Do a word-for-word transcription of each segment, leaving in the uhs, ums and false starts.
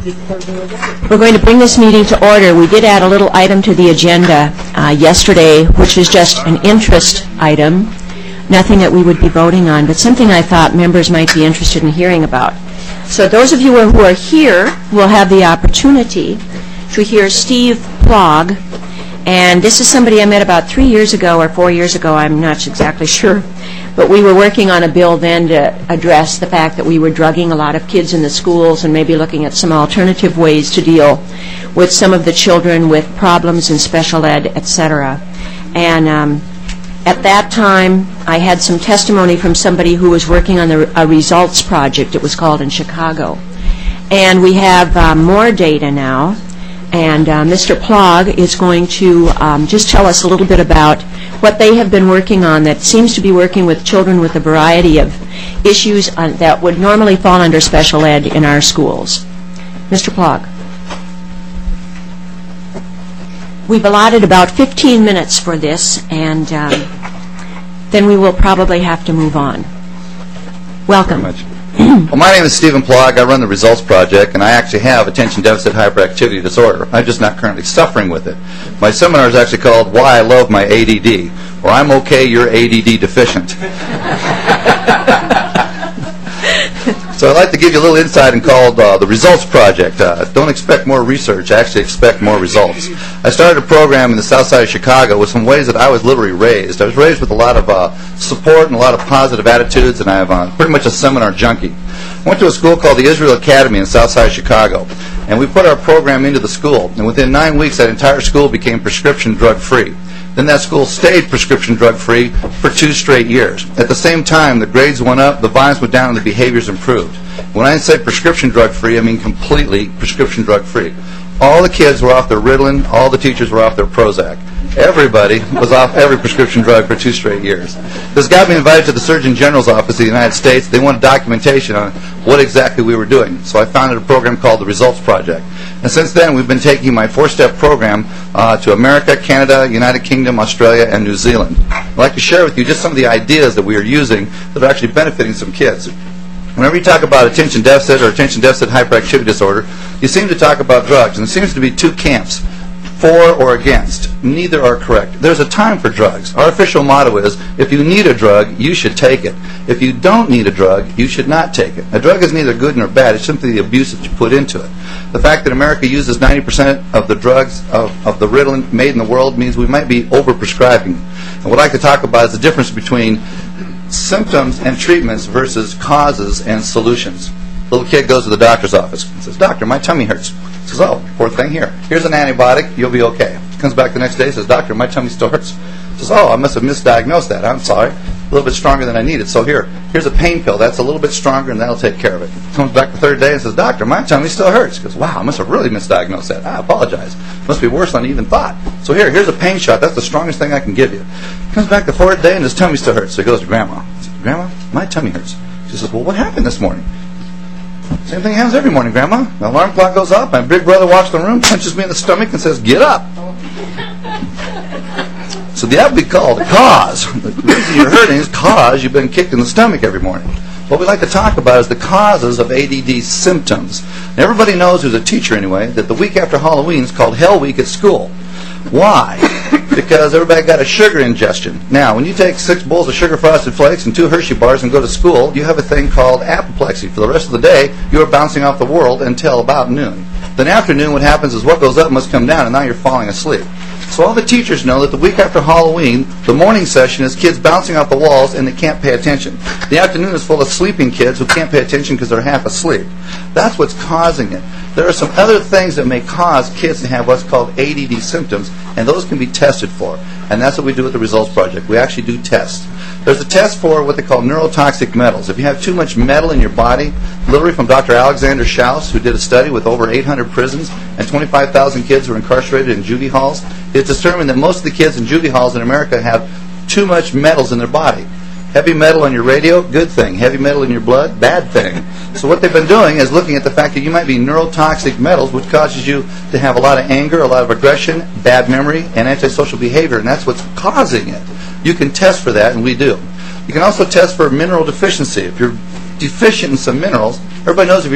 We're going to bring this meeting to order. We did add a little item to the agenda uh, yesterday, which is just an interest item, nothing that we would be voting on, but something I thought members might be interested in hearing about. So those of you who are here will have the opportunity to hear Steve Plog, and this is somebody I met about three years ago or four years ago, I'm not exactly sure. But we were working on a bill then to address the fact that we were drugging a lot of kids in the schools and maybe looking at some alternative ways to deal with some of the children with problems in special ed, et cetera. And um, at that time, I had some testimony from somebody who was working on the, a results project, it was called, in Chicago. And we have uh, more data now. And uh, Mister Plog is going to um, just tell us a little bit about what they have been working on that seems to be working with children with a variety of issues on, that would normally fall under special ed in our schools. Mister Plog. We've allotted about fifteen minutes for this, and um, then we will probably have to move on. Welcome. Very much. Well, my name is Stephen Plog. I run the Results Project, and I actually have attention deficit hyperactivity disorder. I'm just not currently suffering with it. My seminar is actually called Why I Love My A D D, or I'm okay, you're A D D deficient. So I'd like to give you a little insight and called uh, the Results Project. Uh, don't expect more research, actually expect more results. I started a program in the south side of Chicago with some ways that I was literally raised. I was raised with a lot of uh, support and a lot of positive attitudes, and I'm uh, pretty much a seminar junkie. I went to a school called the Israel Academy in south side of Chicago, and we put our program into the school, and within nine weeks that entire school became prescription drug-free. Then that school stayed prescription drug-free for two straight years. At the same time, the grades went up, the volumes went down, and the behaviors improved. When I say prescription drug-free, I mean completely prescription drug-free. All the kids were off their Ritalin, all the teachers were off their Prozac. Everybody was off every prescription drug for two straight years. This got me invited to the Surgeon General's office of the United States. They wanted documentation on what exactly we were doing. So I founded a program called the Results Project. And since then, we've been taking my four-step program uh, to America, Canada, United Kingdom, Australia, and New Zealand. I'd like to share with you just some of the ideas that we are using that are actually benefiting some kids. Whenever you talk about attention deficit or attention deficit hyperactivity disorder, you seem to talk about drugs, and there seems to be two camps, for or against. Neither are correct. There's a time for drugs. Our official motto is, if you need a drug, you should take it. If you don't need a drug, you should not take it. A drug is neither good nor bad. It's simply the abuse that you put into it. The fact that America uses ninety percent of the drugs of, of the Ritalin made in the world means we might be over-prescribing. And what I like to talk about is the difference between symptoms and treatments versus causes and solutions. Little kid goes to the doctor's office and says, "Doctor, my tummy hurts." He says, "Oh, poor thing, here. Here's an antibiotic. You'll be okay." Comes back the next day and says, "Doctor, my tummy still hurts." He says, "Oh, I must have misdiagnosed that. I'm sorry. A little bit stronger than I needed. So here, here's a pain pill. That's a little bit stronger, and that'll take care of it." Comes back the third day and says, "Doctor, my tummy still hurts." He goes, "Wow, I must have really misdiagnosed that. I apologize. Must be worse than I even thought. So here, here's a pain shot. That's the strongest thing I can give you." Comes back the fourth day, and his tummy still hurts. So he goes to Grandma. He says, "Grandma, my tummy hurts." She says, "Well, what happened this morning?" "Same thing happens every morning, Grandma. The alarm clock goes off, my big brother walks in the room, punches me in the stomach, and says, 'Get up.'" So that would be called a cause. The reason you're hurting is because you've been kicked in the stomach every morning. What we like to talk about is the causes of A D D symptoms. And everybody knows, who's a teacher anyway, that the week after Halloween is called Hell Week at school. Why? Because everybody got a sugar ingestion. Now, when you take six bowls of sugar frosted flakes and two Hershey bars and go to school, you have a thing called apoplexy. For the rest of the day, you are bouncing off the world until about noon. Then after noon, what happens is what goes up must come down, and now you're falling asleep. So all the teachers know that the week after Halloween, the morning session is kids bouncing off the walls and they can't pay attention. The afternoon is full of sleeping kids who can't pay attention because they're half asleep. That's what's causing it. There are some other things that may cause kids to have what's called A D D symptoms, and those can be tested for. And that's what we do with the Results Project. We actually do tests. There's a test for what they call neurotoxic metals. If you have too much metal in your body, literally from Doctor Alexander Schaus, who did a study with over eight hundred prisons and twenty-five thousand kids who are incarcerated in juvie halls, it's determined that most of the kids in juvie halls in America have too much metals in their body. Heavy metal on your radio, good thing. Heavy metal in your blood, bad thing. So what they've been doing is looking at the fact that you might be neurotoxic metals, which causes you to have a lot of anger, a lot of aggression, bad memory, and antisocial behavior, and that's what's causing it. You can test for that, and we do. You can also test for mineral deficiency. If you're deficient in some minerals, everybody knows if you're just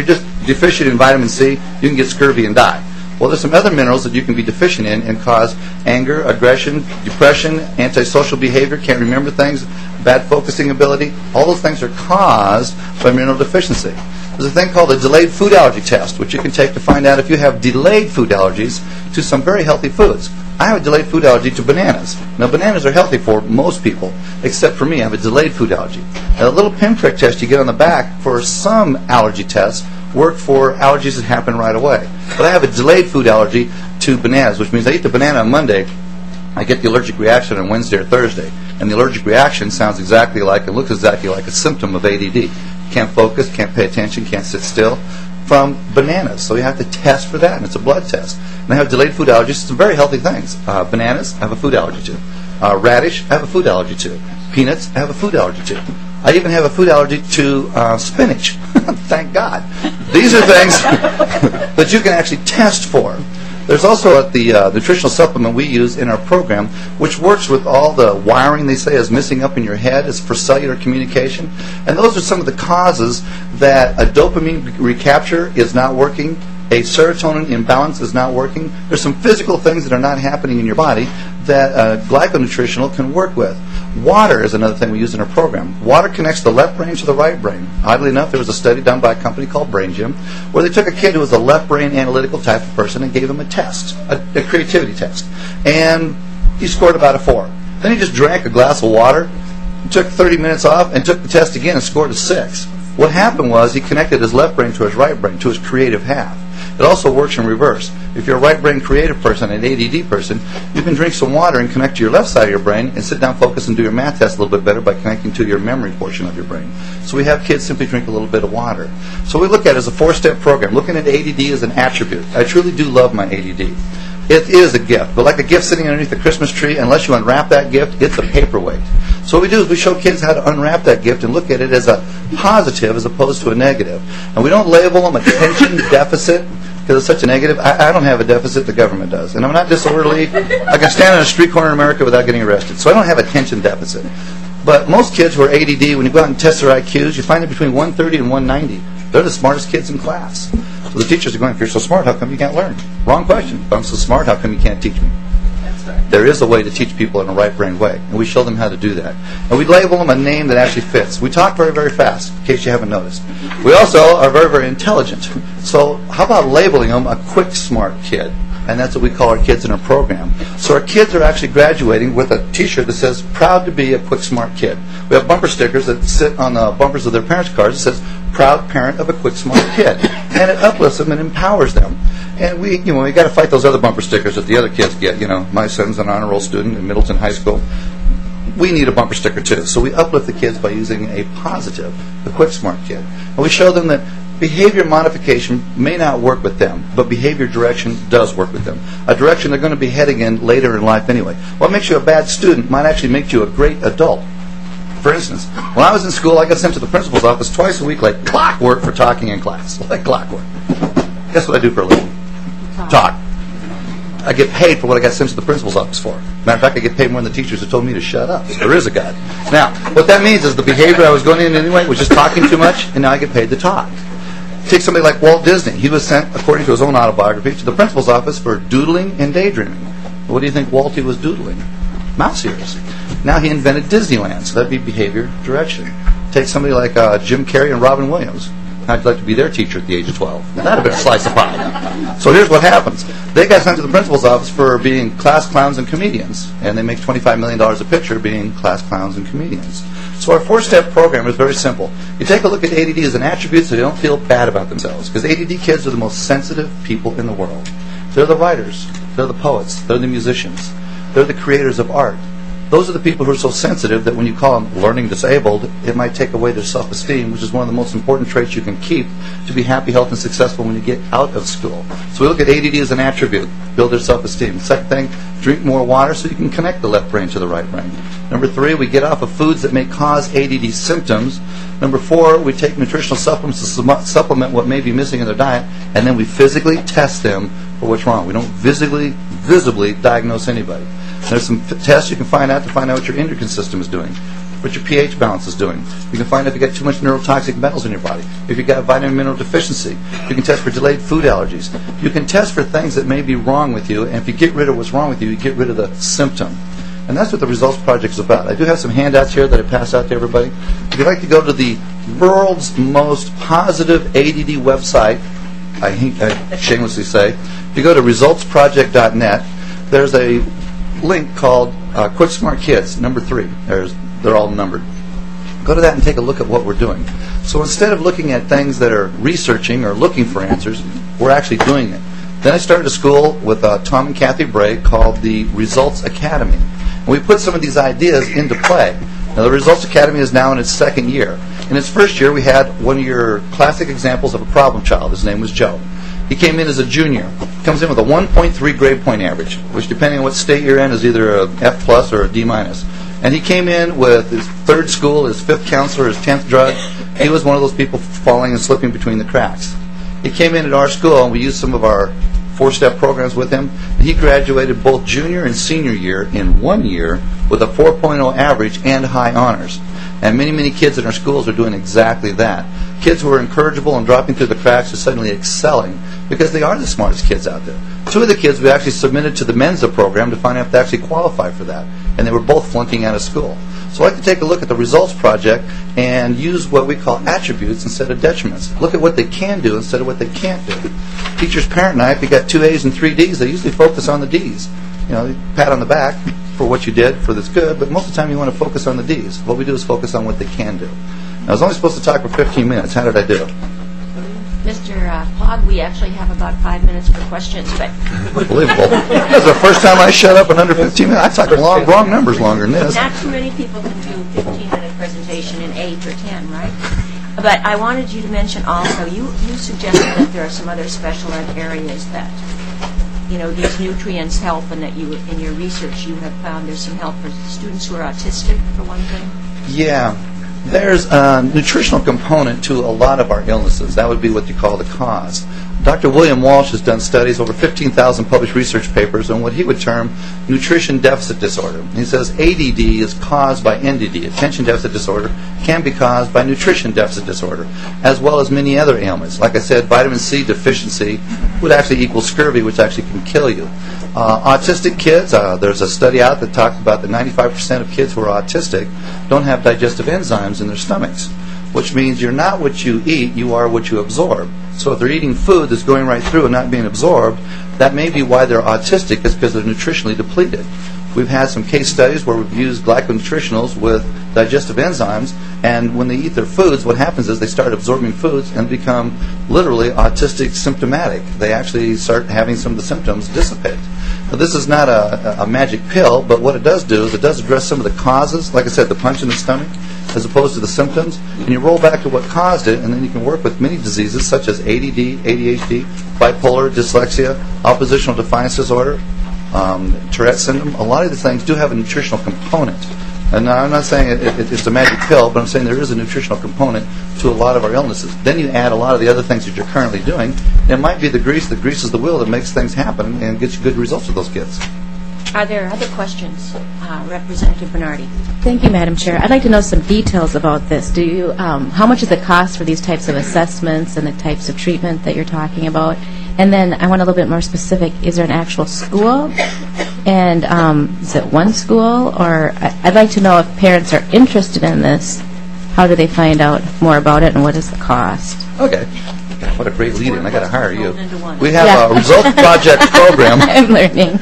deficient in vitamin C, you can get scurvy and die. Well, there's some other minerals that you can be deficient in and cause anger, aggression, depression, antisocial behavior, can't remember things, bad focusing ability. All those things are caused by mineral deficiency. There's a thing called a delayed food allergy test, which you can take to find out if you have delayed food allergies to some very healthy foods. I have a delayed food allergy to bananas. Now, bananas are healthy for most people, except for me. I have a delayed food allergy. Now, a little pinprick test you get on the back for some allergy tests work for allergies that happen right away. But I have a delayed food allergy to bananas, which means I eat the banana on Monday, I get the allergic reaction on Wednesday or Thursday. And the allergic reaction sounds exactly like, and looks exactly like a symptom of A D D. Can't focus, can't pay attention, can't sit still from bananas. So you have to test for that, and it's a blood test. And I have delayed food allergies to some very healthy things. Uh, bananas, I have a food allergy to. Uh, radish, I have a food allergy to. Peanuts, I have a food allergy to. I even have a food allergy to uh, spinach. Thank God. These are things that you can actually test for. There's also the uh, nutritional supplement we use in our program, which works with all the wiring they say is missing up in your head. It's for cellular communication. And those are some of the causes that a dopamine recapture is not working, a serotonin imbalance is not working. There's some physical things that are not happening in your body that uh, glyconutritional can work with. Water is another thing we use in our program. Water connects the left brain to the right brain. Oddly enough, there was a study done by a company called Brain Gym where they took a kid who was a left brain analytical type of person and gave him a test, a, a creativity test. And he scored about a four. Then he just drank a glass of water, took thirty minutes off, and took the test again and scored a six. What happened was he connected his left brain to his right brain, to his creative half. It also works in reverse. If you're a right brain creative person, an A D D person, you can drink some water and connect to your left side of your brain and sit down, focus, and do your math test a little bit better by connecting to your memory portion of your brain. So we have kids simply drink a little bit of water. So we look at it as a four-step program, looking at A D D as an attribute. I truly do love my A D D. It is a gift, but like a gift sitting underneath the Christmas tree, unless you unwrap that gift, it's a paperweight. So what we do is we show kids how to unwrap that gift and look at it as a positive as opposed to a negative. And we don't label them attention deficit because it's such a negative. I, I don't have a deficit, the government does. And I'm not disorderly. I can stand on a street corner in America without getting arrested. So I don't have attention deficit. But most kids who are A D D, when you go out and test their I Qs, you find them between one thirty and one ninety. They're the smartest kids in class. So the teachers are going, if you're so smart, how come you can't learn? Wrong question. If I'm so smart, how come you can't teach me? There is a way to teach people in a right-brain way, and we show them how to do that. And we label them a name that actually fits. We talk very, very fast, in case you haven't noticed. We also are very, very intelligent. So how about labeling them a quick, smart kid? And that's what we call our kids in our program. So our kids are actually graduating with a T-shirt that says, proud to be a quick, smart kid. We have bumper stickers that sit on the bumpers of their parents' cars that says, proud parent of a quick, smart kid. And it uplifts them and empowers them. And we, you know, we got to fight those other bumper stickers that the other kids get. You know, my son's an honor roll student in Middleton High School. We need a bumper sticker too. So we uplift the kids by using a positive, the quick, smart kid. And we show them that behavior modification may not work with them, but behavior direction does work with them. A direction they're going to be heading in later in life anyway. What makes you a bad student might actually make you a great adult. For instance, when I was in school, I got sent to the principal's office twice a week like clockwork for talking in class. Like clockwork. Guess what I do for a living? Talk. I get paid for what I got sent to the principal's office for. Matter of fact, I get paid more than the teachers who told me to shut up. So there is a God. Now, what that means is the behavior I was going in anyway was just talking too much, and now I get paid to talk. Take somebody like Walt Disney. He was sent, according to his own autobiography, to the principal's office for doodling and daydreaming. What do you think Walty was doodling? Mouse ears. Now he invented Disneyland, so that'd be behavior direction. Take somebody like uh, Jim Carrey and Robin Williams. How'd you like to be their teacher at the age of twelve? Now that'd have been a slice of pie. So here's what happens. They got sent to the principal's office for being class clowns and comedians, and they make twenty-five million dollars a picture being class clowns and comedians. So our four-step program is very simple. You take a look at A D D as an attribute so they don't feel bad about themselves, because A D D kids are the most sensitive people in the world. They're the writers. They're the poets. They're the musicians. They're the creators of art. Those are the people who are so sensitive that when you call them learning disabled, it might take away their self-esteem, which is one of the most important traits you can keep to be happy, healthy, and successful when you get out of school. So we look at A D D as an attribute, build their self-esteem. Second thing, drink more water so you can connect the left brain to the right brain. Number three, we get off of foods that may cause A D D symptoms. Number four, we take nutritional supplements to sum- supplement what may be missing in their diet, and then we physically test them for what's wrong. We don't visibly, visibly diagnose anybody. There's some f- tests you can find out to find out what your endocrine system is doing. what your pH balance is doing. You can find if you got too much neurotoxic metals in your body. If you got vitamin mineral deficiency, you can test for delayed food allergies. You can test for things that may be wrong with you, and if you get rid of what's wrong with you, you get rid of the symptom. And that's what the Results Project is about. I do have some handouts here that I pass out to everybody. If you'd like to go to the world's most positive A D D website, I, I shamelessly say, if you go to results project dot net, there's a link called uh, Quick Smart Kids, number three. There's, they're all numbered. Go to that and take a look at what we're doing. So instead of looking at things that are researching or looking for answers, we're actually doing it. Then I started a school with uh, Tom and Kathy Bray called the Results Academy. And we put some of these ideas into play. Now, the Results Academy is now in its second year. In its first year, we had one of your classic examples of a problem child. His name was Joe. He came in as a junior. Comes in with a one point three grade point average, which, depending on what state you're in, is either a F plus or a D minus. And he came in with his third school, his fifth counselor, his tenth drug. He was one of those people falling and slipping between the cracks. He came in at our school, and we used some of our four-step programs with him. He graduated both junior and senior year in one year with a four point oh average and high honors. And many, many kids in our schools are doing exactly that. Kids who are incorrigible and dropping through the cracks are suddenly excelling because they are the smartest kids out there. Two of the kids we actually submitted to the Mensa program to find out if they actually qualify for that. And they were both flunking out of school. So I like to take a look at the Results Project and use what we call attributes instead of detriments. Look at what they can do instead of what they can't do. Teacher's parent and I, if you got two A's and three D's, they usually focus on the D's. You know, pat on the back for what you did, for this good, but most of the time you want to focus on the D's. What we do is focus on what they can do. Now, I was only supposed to talk for fifteen minutes. How did I do? Mister Uh, Pog, we actually have about five minutes for questions, but Unbelievable. That's the first time I shut up in under fifteen minutes. I talked long, wrong numbers longer than this. not too many people can do a fifteen-minute presentation in eight or ten, right? But I wanted you to mention also, you, you suggested that there are some other special ed areas that, you know, these nutrients help, and that you, in your research, you have found there's some help for students who are autistic, for one thing. Yeah. There's a nutritional component to a lot of our illnesses. That would be what you call the cause. Doctor William Walsh has done studies, over fifteen thousand published research papers, on what he would term nutrition deficit disorder. He says A D D is caused by N D D. Attention deficit disorder can be caused by nutrition deficit disorder, as well as many other ailments. Like I said, vitamin C deficiency would actually equal scurvy, which actually can kill you. Uh, autistic kids, uh, there's a study out that talks about that ninety-five percent of kids who are autistic don't have digestive enzymes in their stomachs, which means you're not what you eat, you are what you absorb. So if they're eating food that's going right through and not being absorbed, that may be why they're autistic, is because they're nutritionally depleted. We've had some case studies where we've used glyconutritionals with digestive enzymes, and when they eat their foods, what happens is they start absorbing foods and become literally autistic symptomatic. They actually start having some of the symptoms dissipate. Now, this is not a, a magic pill, but what it does do is it does address some of the causes, like I said, the punch in the stomach, as opposed to the symptoms, and you roll back to what caused it, and then you can work with many diseases such as A D D, A D H D, bipolar, dyslexia, oppositional defiance disorder, um, Tourette syndrome. A lot of these things do have a nutritional component. And now I'm not saying it, it, it's a magic pill, but I'm saying there is a nutritional component to a lot of our illnesses. Then you add a lot of the other things that you're currently doing. It might be the grease that greases the wheel that makes things happen and gets you good results with those kids. Are there other questions? Uh, Representative Bernardi. Thank you, Madam Chair. I'd like to know some details about this. Do you, um, how much does it cost for these types of assessments and the types of treatment that you're talking about? And then I want a little bit more specific. Is there an actual school? And um, is it one school? Or I- I'd like to know if parents are interested in this, how do they find out more about it, and what is the cost? Okay. God, what a great lead-in. I got to hire you. Rolled into one. We have Yeah. a Results Project program. I'm learning.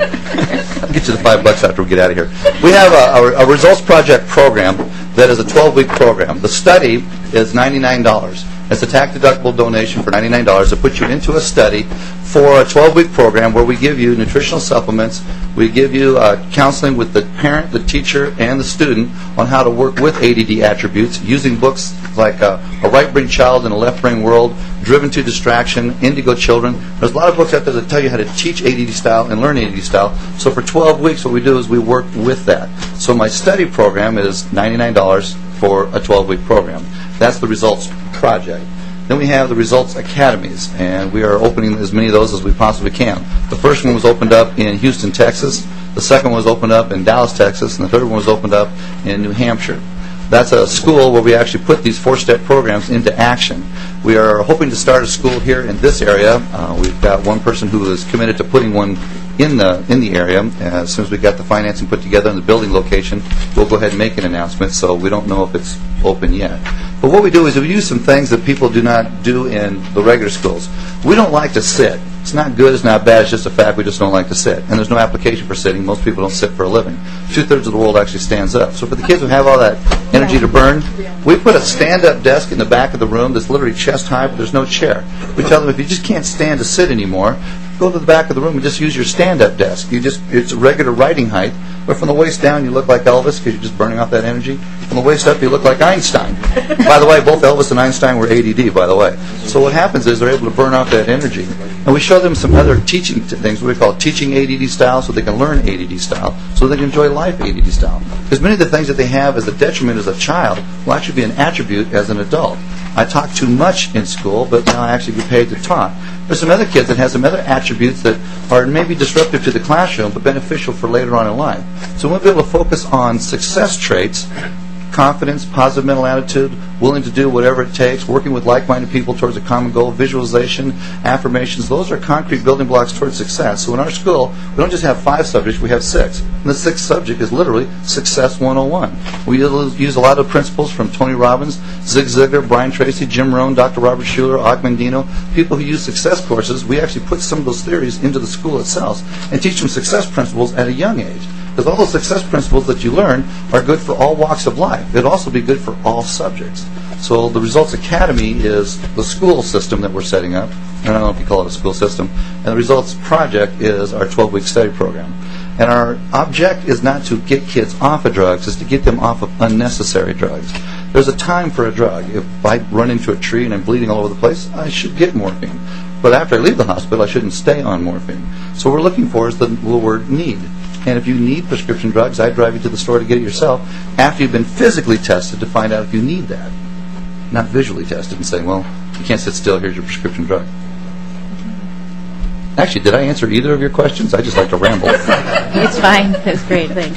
I'll get you the five bucks after we get out of here. We have a, a, a Results Project program that is a twelve-week program. The study is ninety-nine dollars. It's a tax-deductible donation for ninety-nine dollars to put you into a study for a twelve-week program where we give you nutritional supplements, we give you uh, counseling with the parent, the teacher, and the student on how to work with A D D attributes using books like uh, A Right-Brain Child in a Left-Brain World, Driven to Distraction, Indigo Children. There's a lot of books out there that tell you how to teach A D D style and learn A D D style. So for twelve weeks, what we do is we work with that. So my study program is ninety-nine dollars for a twelve-week program. That's the Results Project. Then we have the Results Academies, and we are opening as many of those as we possibly can. The first one was opened up in Houston, Texas. The second one was opened up in Dallas, Texas, and the third one was opened up in New Hampshire. That's a school where we actually put these four-step programs into action. We are hoping to start a school here in this area. Uh, we've got one person who is committed to putting one in the in the area. As soon as we got the financing put together in the building location, we'll go ahead and make an announcement, so we don't know if it's open yet. But what we do is we use some things that people do not do in the regular schools. We don't like to sit. It's not good, it's not bad, it's just a fact, we just don't like to sit. And there's no application for sitting. Most people don't sit for a living. Two-thirds of the world actually stands up. So for the kids who have all that energy to burn, we put a stand-up desk in the back of the room that's literally chest high, but there's no chair. We tell them if you just can't stand to sit anymore, go to the back of the room and just use your stand-up desk. You just It's a regular writing height, but from the waist down you look like Elvis because you're just burning off that energy. From the waist up you look like Einstein. By the way, both Elvis and Einstein were A D D, by the way. So what happens is they're able to burn off that energy. And we show them some other teaching t- things, what we call teaching A D D style, so they can learn A D D style, so they can enjoy life A D D style. Because many of the things that they have as a detriment as a child will actually be an attribute as an adult. I talk too much in school, but now I actually get paid to talk. There's some other kids that have some other attributes that are maybe disruptive to the classroom, but beneficial for later on in life. So we'll be able to focus on success traits, confidence, positive mental attitude, willing to do whatever it takes, working with like-minded people towards a common goal, visualization, affirmations. Those are concrete building blocks towards success. So in our school, we don't just have five subjects, we have six. And the sixth subject is literally Success one oh one. We use a lot of principles from Tony Robbins, Zig Ziglar, Brian Tracy, Jim Rohn, Doctor Robert Schuller, Og Mandino. People who use success courses, we actually put some of those theories into the school itself and teach them success principles at a young age. Because all those success principles that you learn are good for all walks of life. It'd also be good for all subjects. So the Results Academy is the school system that we're setting up. I don't know if you call it a school system. And the Results Project is our twelve-week study program. And our object is not to get kids off of drugs, it's to get them off of unnecessary drugs. There's a time for a drug. If I run into a tree and I'm bleeding all over the place, I should get morphine. But after I leave the hospital, I shouldn't stay on morphine. So what we're looking for is the little word need. And if you need prescription drugs, I drive you to the store to get it yourself after you've been physically tested to find out if you need that. Not visually tested and saying, well, you can't sit still, here's your prescription drug. Actually, did I answer either of your questions? I just like to ramble. It's fine. That's great. Thanks.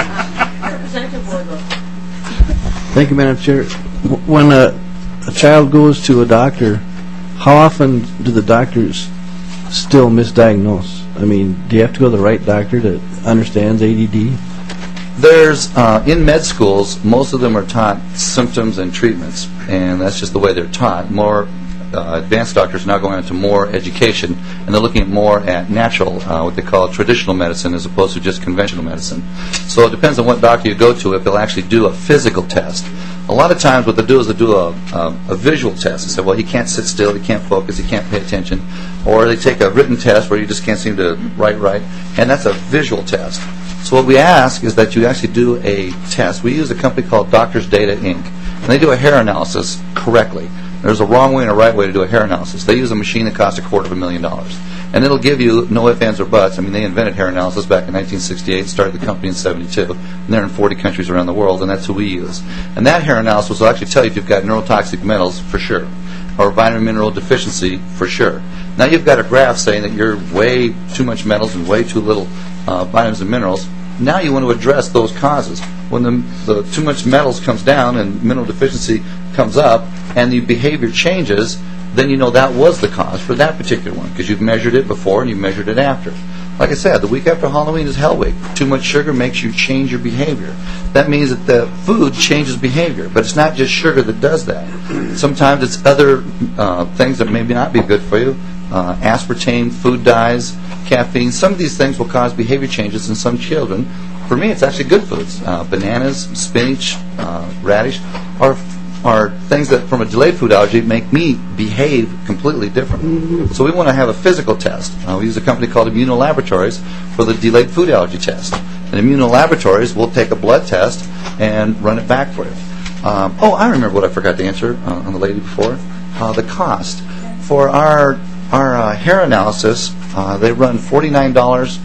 Thank you, Madam Chair. W- When a, a child goes to a doctor, how often do the doctors still misdiagnose? I mean, do you have to go to the right doctor that understands A D D? There's, uh, in med schools, most of them are taught symptoms and treatments, and that's just the way they're taught. More uh, advanced doctors are now going into more education, and they're looking more at natural, uh, what they call traditional medicine, as opposed to just conventional medicine. So it depends on what doctor you go to if they'll actually do a physical test. A lot of times what they do is they do a, a, a visual test. They say, well, he can't sit still, he can't focus, he can't pay attention. Or they take a written test where you just can't seem to write right, and that's a visual test. So what we ask is that you actually do a test. We use a company called Doctors Data, Incorporated, and they do a hair analysis correctly. There's a wrong way and a right way to do a hair analysis. They use a machine that costs a quarter of a million dollars. And it'll give you no ifs, ands, or buts. I mean, they invented hair analysis back in nineteen sixty-eight, started the company in seventy-two, and they're in forty countries around the world, and that's who we use. And that hair analysis will actually tell you if you've got neurotoxic metals, for sure, or vitamin mineral deficiency, for sure. Now you've got a graph saying that you're way too much metals and way too little uh, vitamins and minerals. Now you want to address those causes. When the, the too much metals comes down and mineral deficiency comes up and the behavior changes, then you know that was the cause for that particular one because you've measured it before and you've measured it after. Like I said, the week after Halloween is Hell Week. Too much sugar makes you change your behavior. That means that the food changes behavior, but it's not just sugar that does that. Sometimes it's other uh, things that may not be good for you. Uh, aspartame, food dyes, caffeine. Some of these things will cause behavior changes in some children. For me, it's actually good foods. Uh, bananas, spinach, uh, radish are are things that, from a delayed food allergy, make me behave completely different. So we want to have a physical test. Uh, we use a company called Immunolaboratories for the delayed food allergy test. And Immunolaboratories will take a blood test and run it back for you. Um, oh, I remember what I forgot to answer uh, on the lady before. Uh, the cost. For our our uh, hair analysis, uh, they run forty-nine dollars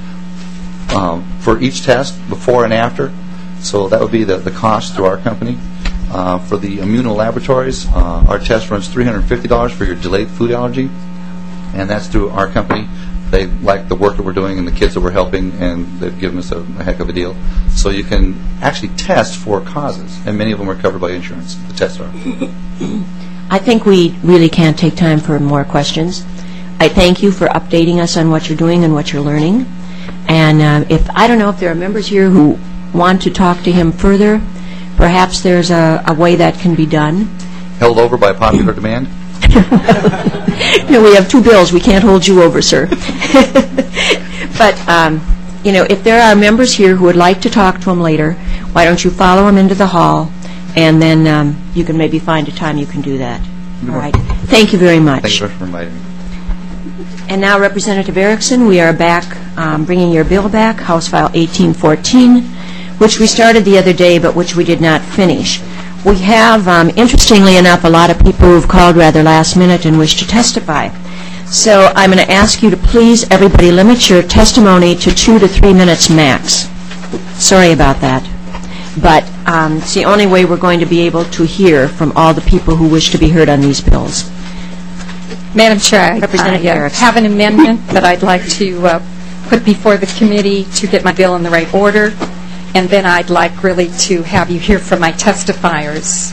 um, for each test, before and after. So that would be the, the cost through our company. Uh, for the Immunolaboratories, uh, our test runs three hundred fifty dollars for your delayed food allergy, and that's through our company. they like the work that we're doing and the kids that we're helping, and they've given us a, a heck of a deal. So you can actually test for causes, and many of them are covered by insurance. The tests are. I think we really can't take time for more questions. I thank you for updating us on what you're doing and what you're learning. And uh, if I don't know if there are members here who want to talk to him further, perhaps there's a, a way that can be done. Held over by popular demand? No, we have two bills. We can't hold you over, sir. But, um, you know, if there are members here who would like to talk to him later, why don't you follow him into the hall, and then um, you can maybe find a time you can do that. All right. Thank you very much. Thanks for inviting me. And now, Representative Erickson, we are back, um, bringing your bill back, House File eighteen fourteen, which we started the other day, but which we did not finish. We have, um, interestingly enough, a lot of people who have called rather last minute and wish to testify. So I'm going to ask you to please, everybody, limit your testimony to two to three minutes max. Sorry about that. But um, it's the only way we're going to be able to hear from all the people who wish to be heard on these bills. Madam Chair, I Representative I, uh, Erickson. have an amendment that I'd like to uh, put before the committee to get my bill in the right order, and then I'd like really to have you hear from my testifiers.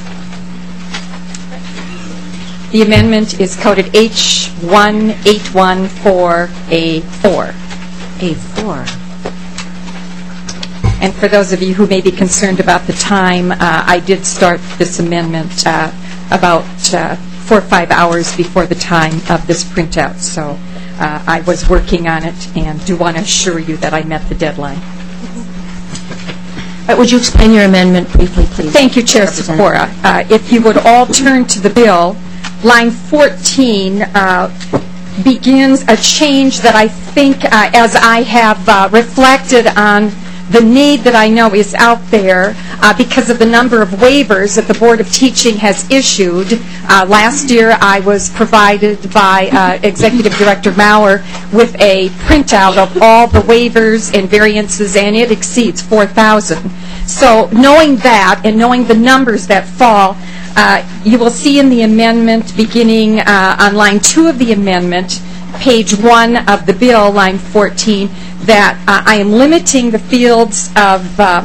The amendment is coded H one eight one four A four. A four. And for those of you who may be concerned about the time, uh, I did start this amendment uh, about uh, four or five hours before the time of this printout. So uh, I was working on it and do want to assure you that I met the deadline. Uh, would you explain your amendment briefly, please? Thank you, Chair Representative. Sikora. Uh, if you would all turn to the bill, line fourteen uh, begins a change that I think, uh, as I have uh, reflected on the need that I know is out there uh, because of the number of waivers that the Board of Teaching has issued. Uh, last year, I was provided by uh, Executive Director Maurer with a printout of all the waivers and variances, and it exceeds four thousand. So knowing that and knowing the numbers that fall, uh, you will see in the amendment beginning uh, on line two of the amendment, page one of the bill, line fourteen, that uh, I am limiting the fields of uh,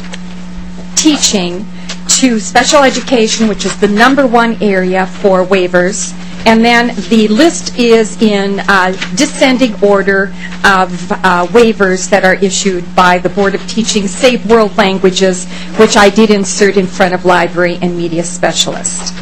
teaching to special education, which is the number one area for waivers, and then the list is in uh, descending order of uh, waivers that are issued by the Board of Teaching, save world languages, which I did insert in front of library and media specialist.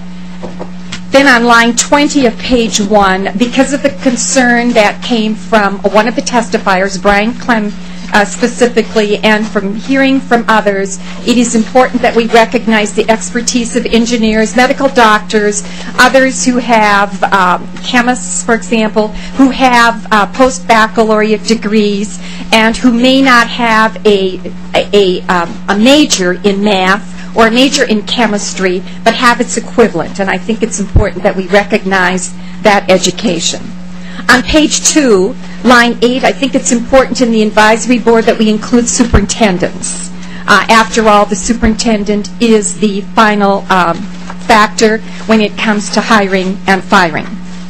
Then on line twenty of page one, because of the concern that came from one of the testifiers, Brian Clem uh, specifically, and from hearing from others, it is important that we recognize the expertise of engineers, medical doctors, others who have um, chemists, for example, who have uh, post-baccalaureate degrees and who may not have a, a, a, um, a major in math or a major in chemistry, but have its equivalent. And I think it's important that we recognize that education. On page two, line eight, I think it's important in the advisory board that we include superintendents. Uh, after all, the superintendent is the final um, factor when it comes to hiring and firing.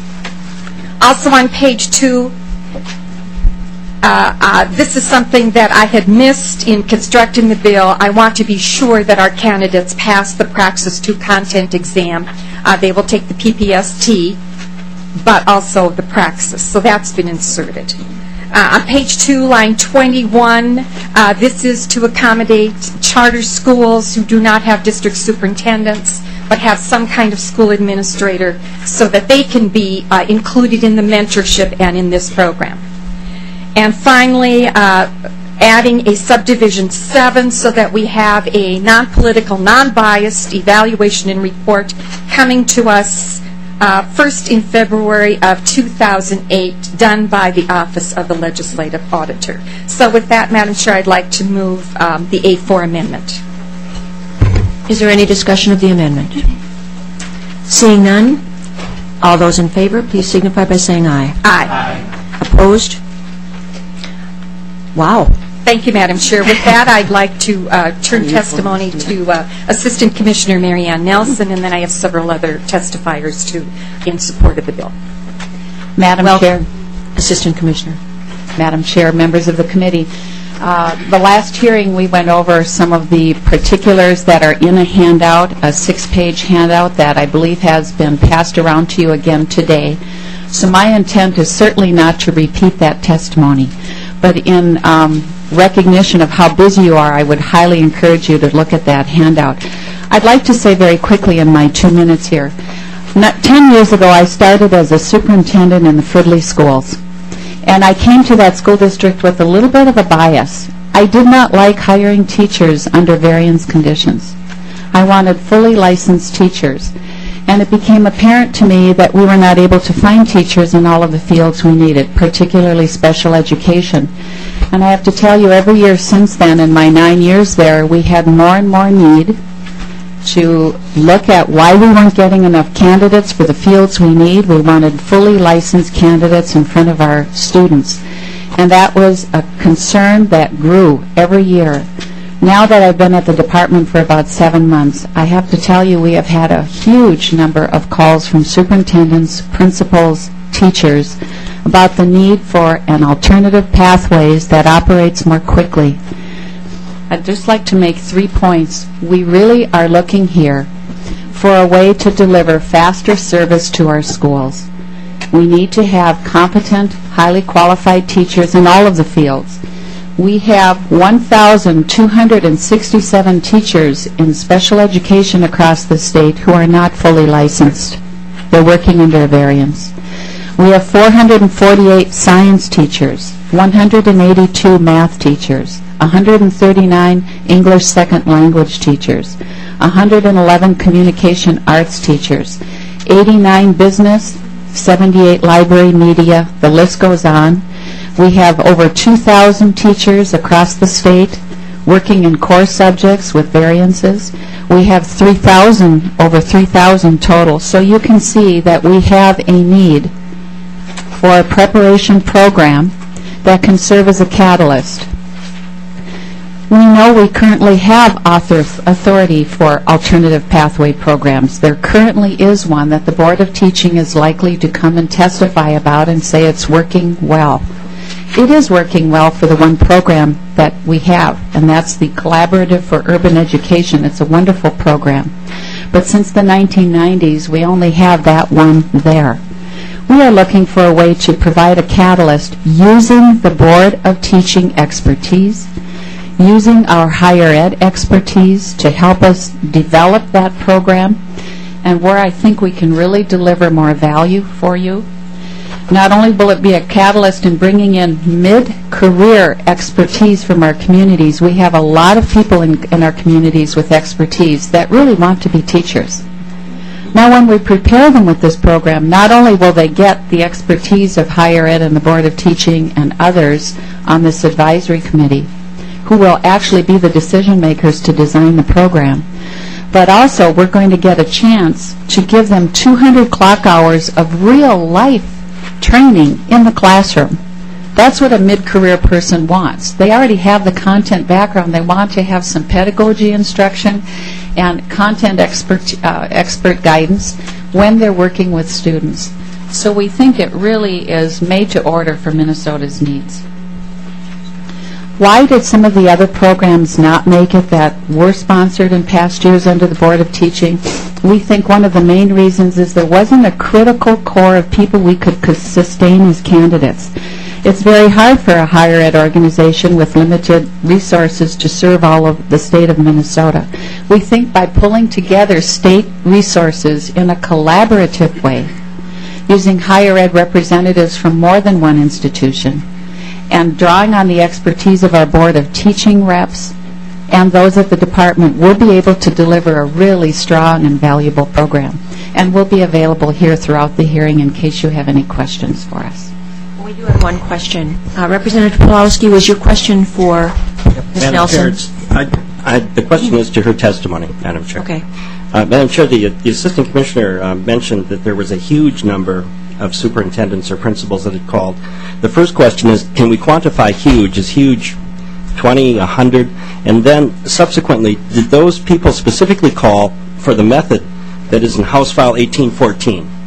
Also on page two, Uh, uh, this is something that I had missed in constructing the bill. I want to be sure that our candidates pass the Praxis two content exam. Uh, they will take the P P S T, but also the Praxis. So that's been inserted. Uh, on page two, line twenty-one, uh, this is to accommodate charter schools who do not have district superintendents, but have some kind of school administrator, so that they can be uh, included in the mentorship and in this program. And finally, uh, adding a subdivision seven so that we have a non-political, non-biased evaluation and report coming to us uh, first in February of two thousand eight, done by the Office of the Legislative Auditor. So with that, Madam Chair, I'd like to move um, the A four amendment. Is there any discussion of the amendment? Seeing none, all those in favor, please signify by saying aye. Aye. Aye. Opposed? Wow. Thank you, Madam Chair. With that, I'd like to uh, turn testimony to uh, Assistant Commissioner Mary Ann Nelson, and then I have several other testifiers to in support of the bill. Madam Well, Chair. Assistant Commissioner. Madam Chair, members of the committee. Uh, the last hearing, we went over some of the particulars that are in a handout, a six-page handout that I believe has been passed around to you again today. So my intent is certainly not to repeat that testimony, but in um, recognition of how busy you are, I would highly encourage you to look at that handout. I'd like to say very quickly in my two minutes here, not, ten years ago I started as a superintendent in the Fridley schools. And I came to that school district with a little bit of a bias. I did not like hiring teachers under variance conditions. I wanted fully licensed teachers. And it became apparent to me that we were not able to find teachers in all of the fields we needed, particularly special education. And I have to tell you, every year since then, in my nine years there, we had more and more need to look at why we weren't getting enough candidates for the fields we need. We wanted fully licensed candidates in front of our students. And that was a concern that grew every year. Now that I've been at the department for about seven months, I have to tell you we have had a huge number of calls from superintendents, principals, teachers about the need for an alternative pathways that operates more quickly. I'd just like to make three points. We really are looking here for a way to deliver faster service to our schools. We need to have competent, highly qualified teachers in all of the fields. We have one thousand two hundred sixty-seven teachers in special education across the state who are not fully licensed. They're working under a variance. We have four hundred forty-eight science teachers, one hundred eighty-two math teachers, one hundred thirty-nine English second language teachers, one hundred eleven communication arts teachers, eighty-nine business, seventy-eight library media, the list goes on. We have over two thousand teachers across the state working in core subjects with variances. We have three thousand, over three thousand total. So you can see that we have a need for a preparation program that can serve as a catalyst. We know we currently have author authority for alternative pathway programs. There currently is one that the Board of Teaching is likely to come and testify about and say it's working well. It is working well for the one program that we have, and that's the Collaborative for Urban Education. It's a wonderful program. But since the nineteen nineties, we only have that one there. We are looking for a way to provide a catalyst using the Board of Teaching expertise, using our higher ed expertise to help us develop that program, and where I think we can really deliver more value for you. Not only will it be a catalyst in bringing in mid-career expertise from our communities, we have a lot of people in, in our communities with expertise that really want to be teachers. Now, when we prepare them with this program, not only will they get the expertise of higher ed and the Board of Teaching and others on this advisory committee, who will actually be the decision makers to design the program, but also we're going to get a chance to give them two hundred clock hours of real life training in the classroom. That's what a mid-career person wants. They already have the content background. They want to have some pedagogy instruction and content expert, uh, expert guidance when they're working with students. So we think it really is made to order for Minnesota's needs. Why did some of the other programs not make it that were sponsored in past years under the Board of Teaching? We think one of the main reasons is there wasn't a critical core of people we could, could sustain as candidates. It's very hard for a higher ed organization with limited resources to serve all of the state of Minnesota. We think by pulling together state resources in a collaborative way, using higher ed representatives from more than one institution, and drawing on the expertise of our Board of Teaching reps and those at the department, we'll be able to deliver a really strong and valuable program. And we'll be available here throughout the hearing in case you have any questions for us. We do have one question. Uh, Representative Pawlowski, was your question for Miz Madam Nelson? Chair, it's- I, I, the question is to her testimony, Madam Chair. Okay. Uh, Madam Chair, the, the Assistant Commissioner uh, mentioned that there was a huge number of superintendents or principals that had called. The first question is, can we quantify huge? Is huge twenty, one hundred? And then subsequently, did those people specifically call for the method that is in House File eighteen fourteen?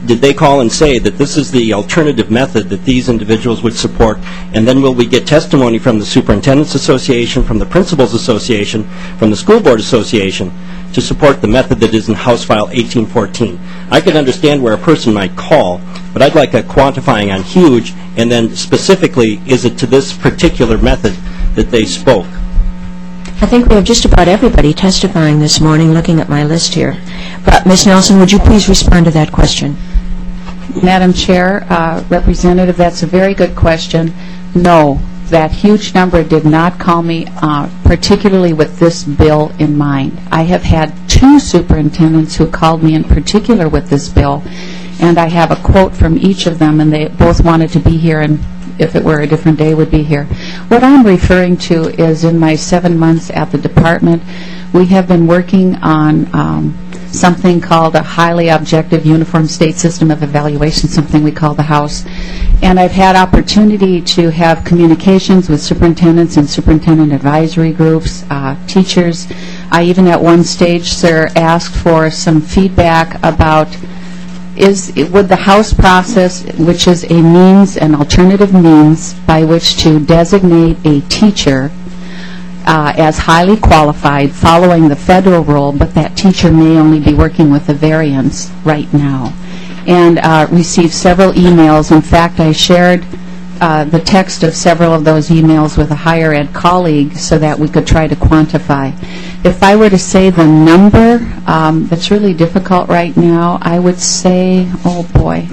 did they call and say that this is the alternative method that these individuals would support, and then will we get testimony from the Superintendent's Association, from the Principals Association, from the School Board Association to support the method that is in House File eighteen fourteen? I can understand where a person might call, but I'd like a quantifying on huge, and then specifically, is it to this particular method that they spoke? I think we have just about everybody testifying this morning, looking at my list here. But, Miz Nelson, would you please respond to that question? Madam Chair, uh, Representative, that's a very good question. No, that huge number did not call me, uh, particularly with this bill in mind. I have had two superintendents who called me in particular with this bill, and I have a quote from each of them, and they both wanted to be here, and if it were a different day, would be here. What I'm referring to is in my seven months at the department, we have been working on um, something called a highly objective uniform state system of evaluation, something we call the House. And I've had opportunity to have communications with superintendents and superintendent advisory groups, uh, teachers. I even at one stage, sir, asked for some feedback about is would the House process, which is a means, an alternative means by which to designate a teacher uh, as highly qualified following the federal rule, but that teacher may only be working with a variance right now. And uh, received several emails. In fact, I shared uh, the text of several of those emails with a higher ed colleague so that we could try to quantify. If I were to say the number, um, that's really difficult right now, I would say, oh boy,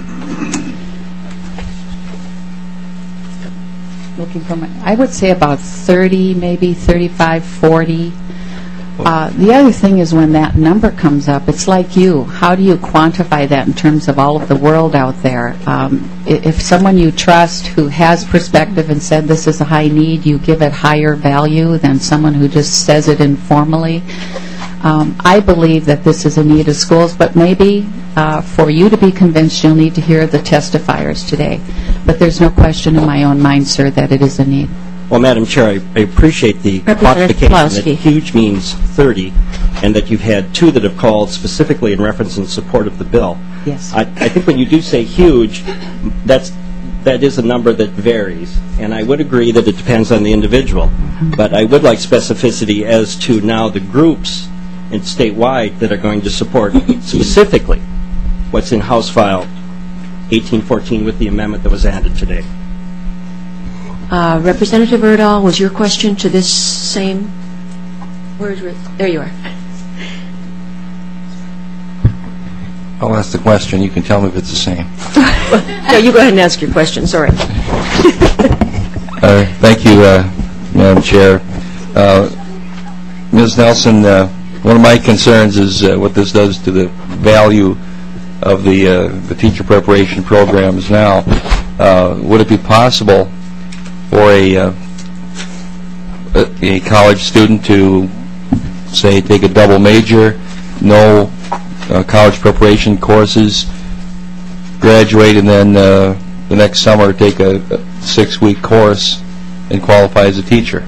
looking for my, I would say about thirty, maybe thirty-five, forty. Uh, the other thing is when that number comes up, it's like you. How do you quantify that in terms of all of the world out there? Um, if someone you trust who has perspective and said this is a high need, you give it higher value than someone who just says it informally. Um, I believe that this is a need of schools, but maybe uh, for you to be convinced, you'll need to hear the testifiers today. But there's no question in my own mind, sir, that it is a need. Well, Madam Chair, I, I appreciate the Representative quantification that Plowski. huge means thirty, and that you've had two that have called specifically in reference in support of the bill. Yes. I, I think when you do say huge, that's that is a number that varies, and I would agree that it depends on the individual. But I would like specificity as to now the groups in statewide that are going to support specifically what's in House File eighteen fourteen with the amendment that was added today. Uh, Representative Erdahl, was your question to this same? Where is it? There you are. I'll ask the question. You can tell me if it's the same. No, you go ahead and ask your question. Sorry. Uh, thank you, uh, Madam Chair. Uh, Miz Nelson, uh, one of my concerns is uh, what this does to the value of the uh, the teacher preparation programs now. Uh, would it be possible for a, uh, a, a college student to, say, take a double major, no uh, college preparation courses, graduate, and then uh, the next summer take a, a six-week course and qualify as a teacher?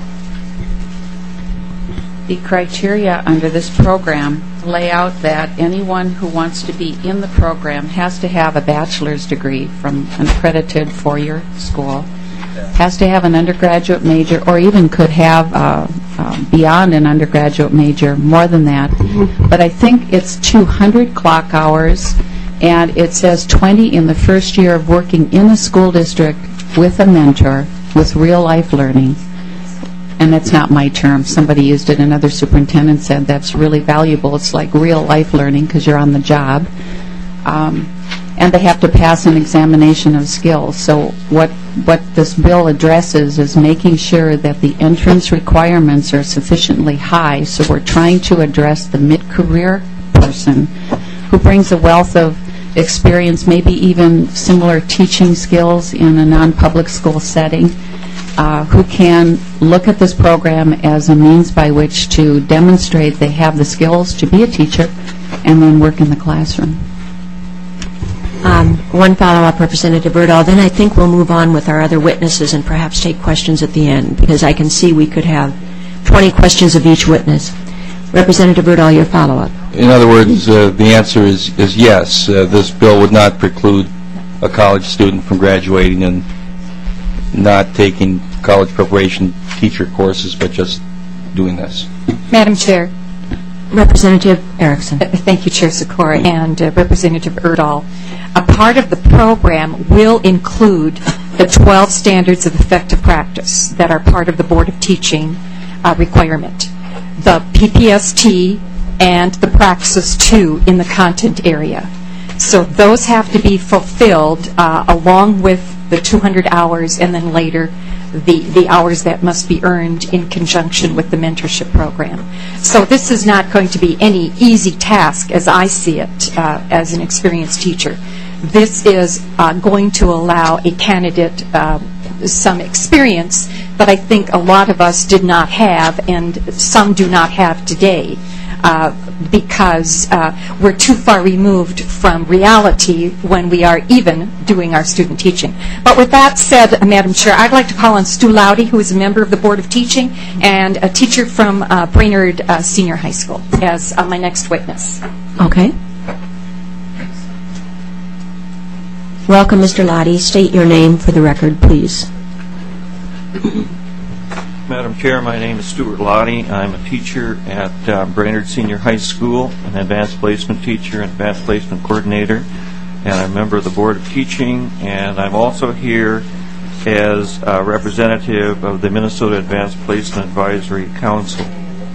The criteria under this program lay out that anyone who wants to be in the program has to have a bachelor's degree from an accredited four-year school, has to have an undergraduate major, or even could have uh, uh, beyond an undergraduate major, more than that. But I think it's two hundred clock hours, and it says twenty in the first year of working in a school district with a mentor, with real-life learning. And that's not my term. Somebody used it. Another superintendent said that's really valuable. It's like real-life learning because you're on the job. Um, and they have to pass an examination of skills. So what what this bill addresses is making sure that the entrance requirements are sufficiently high. So we're trying to address the mid-career person who brings a wealth of experience, maybe even similar teaching skills in a non-public school setting, uh, who can look at this program as a means by which to demonstrate they have the skills to be a teacher and then work in the classroom. Um, one follow-up, Representative Erdahl. Then I think we'll move on with our other witnesses and perhaps take questions at the end, because I can see we could have twenty questions of each witness. Representative Erdahl, your follow-up. in other words, uh, the answer is, is yes. Uh, this bill would not preclude a college student from graduating and not taking college preparation teacher courses, but just doing this. Madam Chair. Representative Erickson. Uh, Thank you, Chair Sikora and uh, Representative Erdahl. A part of the program will include the twelve standards of effective practice that are part of the Board of Teaching uh, requirement. The P P S T and the Praxis two in the content area. So those have to be fulfilled uh, along with the two hundred hours and then later the, the hours that must be earned in conjunction with the mentorship program. So this is not going to be any easy task as I see it uh, as an experienced teacher. This is uh, going to allow a candidate uh, some experience that I think a lot of us did not have and some do not have today. Uh, because uh, we're too far removed from reality when we are even doing our student teaching. But with that said, uh, Madam Chair, I'd like to call on Stu Laudy, who is a member of the Board of Teaching and a teacher from uh, Brainerd uh, Senior High School, as uh, my next witness. Okay. Welcome, Mister Lottie. State your name for the record, please. Madam Chair, my name is Stuart Lottie. I'm a teacher at uh, Brainerd Senior High School, an advanced placement teacher and advanced placement coordinator, and I'm a member of the Board of Teaching, and I'm also here as a representative of the Minnesota Advanced Placement Advisory Council.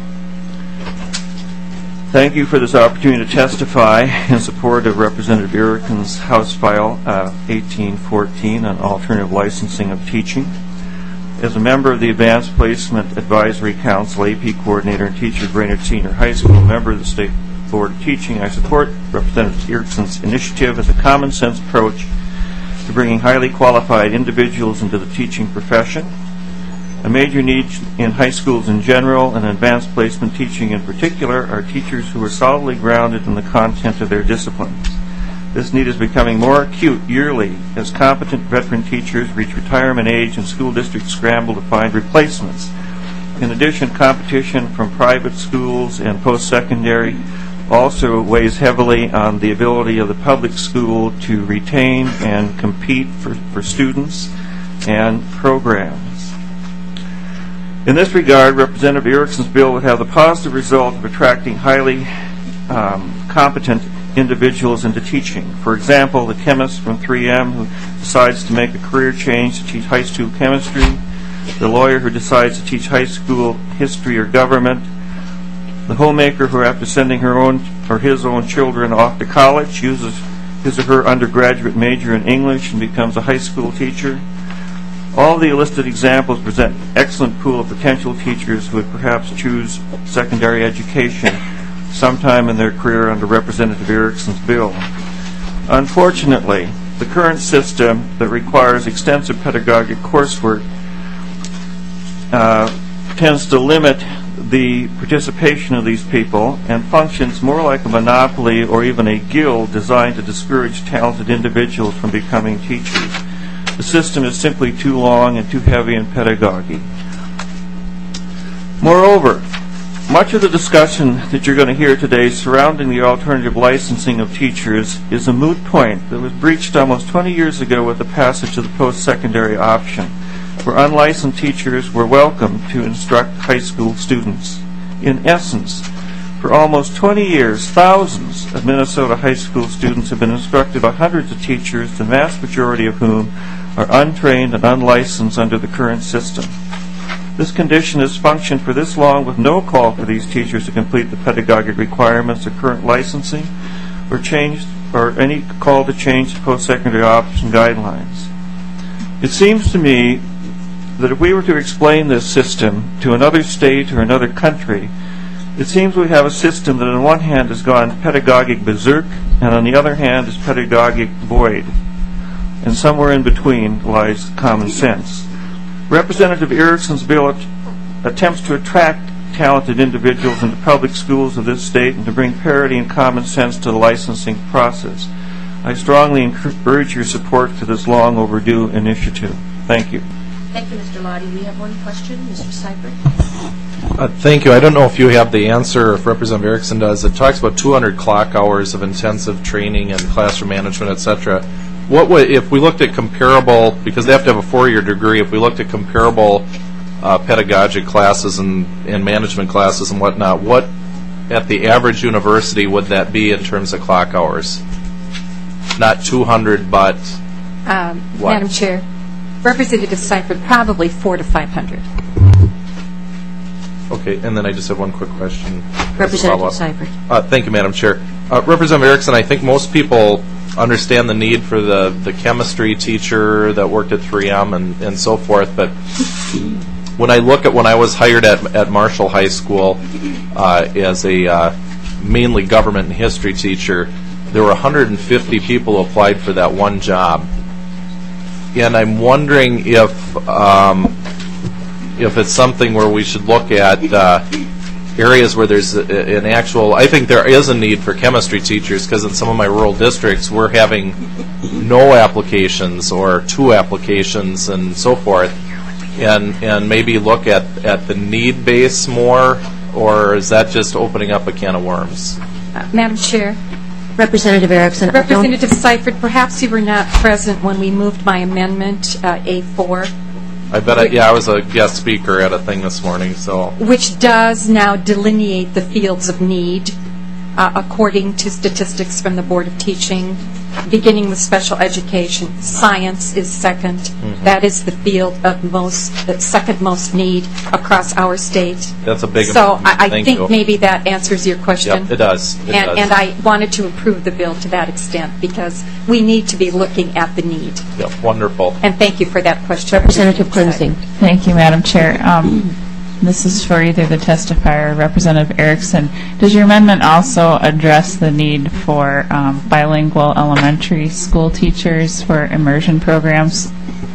Thank you for this opportunity to testify in support of Representative Erickson's House File uh, eighteen fourteen on alternative licensing of teaching. As a member of the Advanced Placement Advisory Council, A P coordinator and teacher at Brainerd Senior High School, member of the State Board of Teaching, I support Representative Erickson's initiative as a common-sense approach to bringing highly qualified individuals into the teaching profession. A major need in high schools in general and advanced placement teaching in particular are teachers who are solidly grounded in the content of their disciplines. This need is becoming more acute yearly as competent veteran teachers reach retirement age and school districts scramble to find replacements. In addition, competition from private schools and post-secondary also weighs heavily on the ability of the public school to retain and compete for, for students and programs. In this regard, Representative Erickson's bill would have the positive result of attracting highly um, competent individuals into teaching. For example, the chemist from three M who decides to make a career change to teach high school chemistry, the lawyer who decides to teach high school history or government, the homemaker who, after sending her own or his own children off to college, uses his or her undergraduate major in English and becomes a high school teacher. All the listed examples present an excellent pool of potential teachers who would perhaps choose secondary education sometime in their career under Representative Erickson's bill. Unfortunately, the current system that requires extensive pedagogic coursework uh, tends to limit the participation of these people and functions more like a monopoly or even a guild designed to discourage talented individuals from becoming teachers. The system is simply too long and too heavy in pedagogy. Moreover, much of the discussion that you're going to hear today surrounding the alternative licensing of teachers is a moot point that was breached almost twenty years ago with the passage of the post-secondary option, where unlicensed teachers were welcome to instruct high school students. In essence, for almost twenty years, thousands of Minnesota high school students have been instructed by hundreds of teachers, the vast majority of whom are untrained and unlicensed under the current system. This condition has functioned for this long with no call for these teachers to complete the pedagogic requirements of current licensing or change or any call to change the post-secondary option guidelines. It seems to me that if we were to explain this system to another state or another country, it seems we have a system that on one hand has gone pedagogic berserk and on the other hand is pedagogic void. And somewhere in between lies common sense. Representative Erickson's bill attempts to attract talented individuals into public schools of this state and to bring parity and common sense to the licensing process. I strongly encourage your support for this long overdue initiative. Thank you. Thank you, Mister Lottie. We have one question. Mister Seibert. Uh, Thank you. I don't know if you have the answer, or if Representative Erickson does. It talks about two hundred clock hours of intensive training and classroom management, et cetera. What would, if we looked at comparable, because they have to have a four-year degree, if we looked at comparable uh, pedagogic classes and, and management classes and whatnot, what at the average university would that be in terms of clock hours? Not two hundred, but Um, What? Madam Chair, Representative Seifert, probably four to five hundred. okay. And then I just have one quick question. Representative Seifert. Uh, thank you, Madam Chair. Uh, Representative Erickson, I think most people understand the need for the, the chemistry teacher that worked at three M and, and so forth, but when I look at when I was hired at, at Marshall High School uh, as a uh, mainly government and history teacher, there were one hundred fifty people who applied for that one job. And I'm wondering if um, if it's something where we should look at uh, areas where there's a, an actual, I think there is a need for chemistry teachers, because in some of my rural districts we're having no applications or two applications and so forth, and and maybe look at, at the need base more, or is that just opening up a can of worms? Uh, Madam Chair, Representative Erickson. I don't- Representative Seifert, perhaps you were not present when we moved my amendment, uh, A four, I bet, I, yeah, I was a guest speaker at a thing this morning, so. which does now delineate the fields of need uh, according to statistics from the Board of Teaching, beginning with special education. Science is second. Mm-hmm. That is the field of most, the second most need across our state. That's a big So improvement. I, I Thank think you. maybe that answers your question. Yep, it does. It and, does. and I wanted to improve the bill to that extent because we need to be looking at the need. Yep, wonderful. And thank you for that question. Representative Klinzing. Thank you, Madam Chair. Um, This is for either the testifier or Representative Erickson. Does your amendment also address the need for um, bilingual elementary school teachers for immersion programs?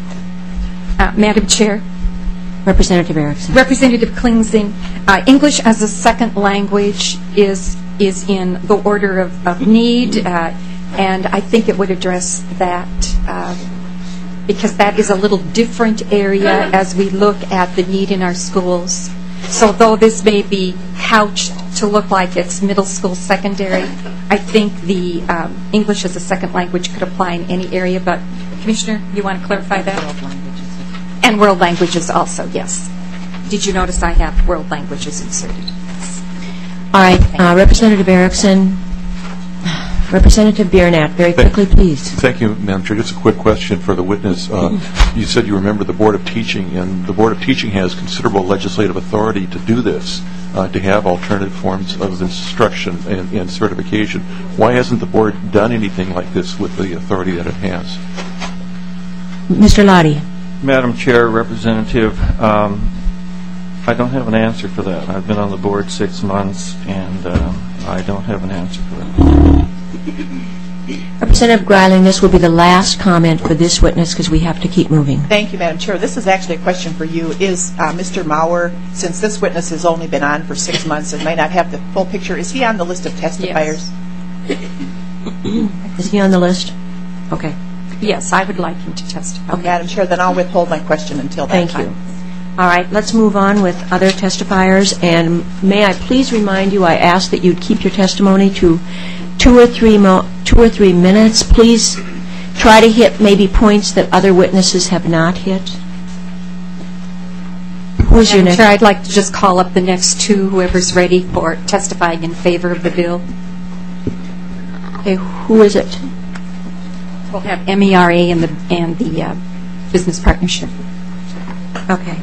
Uh, Madam Chair, Representative Erickson. Representative Klinzing, uh, English as a second language is is in the order of, of need, uh, and I think it would address that uh, because that is a little different area as we look at the need in our schools. So though this may be couched to look like it's middle school, secondary, I think the um, English as a second language could apply in any area. But Commissioner, you want to clarify that? And world languages also, yes. Did you notice I have world languages inserted? All right, uh, Representative Erickson. Representative Biernat, very quickly, please. Thank you, Madam Chair. Just a quick question for the witness. Uh, you said you remember the Board of Teaching, and the Board of Teaching has considerable legislative authority to do this, uh, to have alternative forms of instruction and, and certification. Why hasn't the Board done anything like this with the authority that it has? Mister Lottie. Madam Chair, Representative, um, I don't have an answer for that. I've been on the board six months, and um, I don't have an answer for that. Representative Greiling, this will be the last comment for this witness because we have to keep moving. Thank you, Madam Chair. This is actually a question for you. Is uh, Mister Maurer, since this witness has only been on for six months and may not have the full picture, is he on the list of testifiers? Is he on the list? Okay. Yes, I would like him to testify. Okay. Madam Chair, then I'll withhold my question until that Thank time. you. All right, let's move on with other testifiers. And may I please remind you, I ask that you keep your testimony to two or three mo- two or three minutes. Please try to hit maybe points that other witnesses have not hit. Who is your Madam next? Chair, I'd like to just call up the next two, whoever's ready for testifying in favor of the bill. Okay, who is it? We'll have M E R A and the and the uh, business partnership. Okay.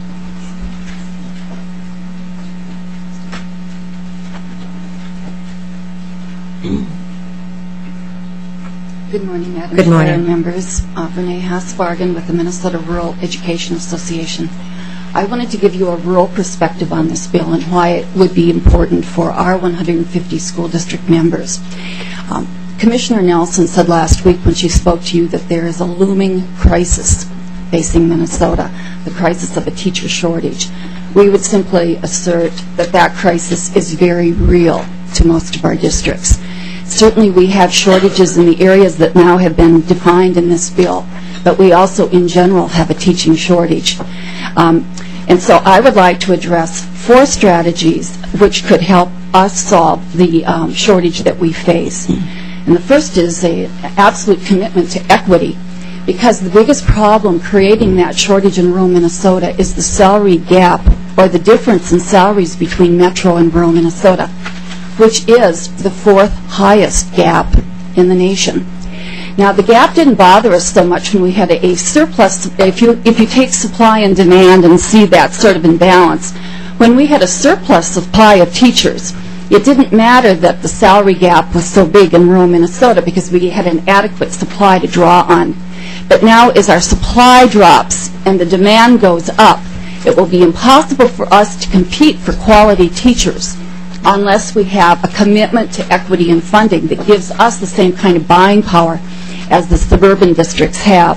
Good morning, Madam Good morning. Chair and members. Uh, Renee Haas-Fargan with the Minnesota Rural Education Association. I wanted to give you a rural perspective on this bill and why it would be important for our one hundred fifty school district members. Um, Commissioner Nelson said last week when she spoke to you that there is a looming crisis facing Minnesota, the crisis of a teacher shortage. We would simply assert that that crisis is very real to most of our districts. Certainly we have shortages in the areas that now have been defined in this bill, but we also in general have a teaching shortage. Um, and so I would like to address four strategies which could help us solve the um, shortage that we face. And the first is an absolute commitment to equity, because the biggest problem creating that shortage in rural Minnesota is the salary gap, or the difference in salaries between metro and rural Minnesota, which is the fourth highest gap in the nation. Now, the gap didn't bother us so much when we had a, a surplus. If you, if you take supply and demand and see that sort of imbalance, when we had a surplus supply of teachers, it didn't matter that the salary gap was so big in rural Minnesota because we had an adequate supply to draw on. But now, as our supply drops and the demand goes up, it will be impossible for us to compete for quality teachers unless we have a commitment to equity and funding that gives us the same kind of buying power as the suburban districts have.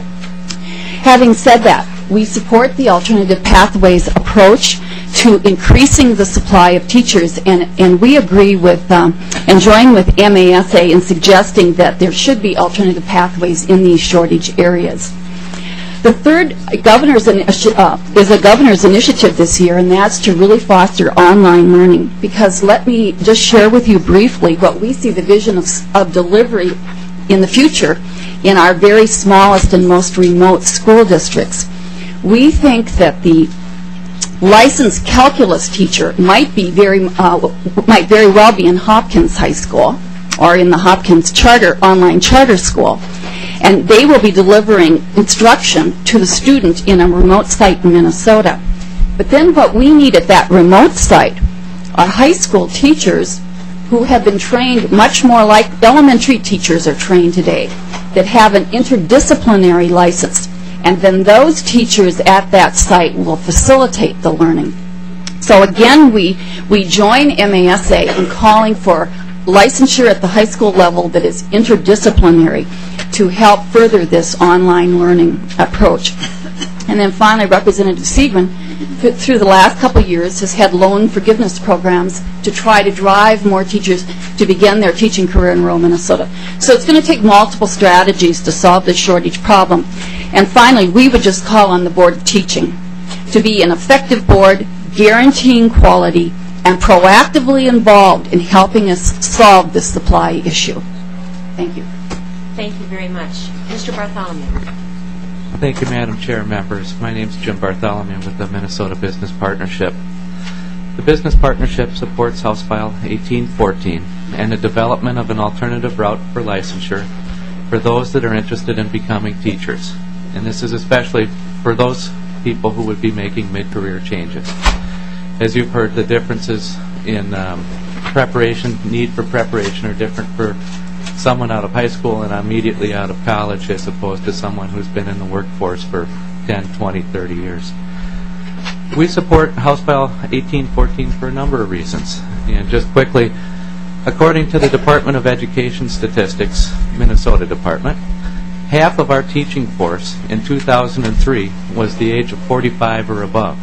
Having said that, we support the alternative pathways approach to increasing the supply of teachers, and, and we agree with um, and join with M A S A in suggesting that there should be alternative pathways in these shortage areas. The third governor's initi- uh, is a governor's initiative this year, and that's to really foster online learning. Because let me just share with you briefly what we see the vision of, of delivery in the future in our very smallest and most remote school districts. We think that the licensed calculus teacher might be very uh, might very well be in Hopkins High School or in the Hopkins Charter online charter school, and they will be delivering instruction to the student in a remote site in Minnesota. But then what we need at that remote site are high school teachers who have been trained much more like elementary teachers are trained today, that have an interdisciplinary license. And then those teachers at that site will facilitate the learning. So again, we, we join M A S A in calling for licensure at the high school level that is interdisciplinary to help further this online learning approach. And then finally, Representative Seidman, through the last couple of years, has had loan forgiveness programs to try to drive more teachers to begin their teaching career in rural Minnesota. So it's going to take multiple strategies to solve this shortage problem. And finally, we would just call on the Board of Teaching to be an effective board, guaranteeing quality, and proactively involved in helping us solve this supply issue. Thank you. Thank you very much. Mister Bartholomew. Thank you, Madam Chair and members. My name is Jim Bartholomew with the Minnesota Business Partnership. The Business Partnership supports House File eighteen fourteen and the development of an alternative route for licensure for those that are interested in becoming teachers. And this is especially for those people who would be making mid-career changes. As you've heard, the differences in um, preparation, need for preparation are different for someone out of high school and immediately out of college as opposed to someone who's been in the workforce for ten, twenty, thirty years. We support House File eighteen fourteen for a number of reasons. And just quickly, according to the Department of Education Statistics, Minnesota Department, half of our teaching force in two thousand three was the age of forty-five or above.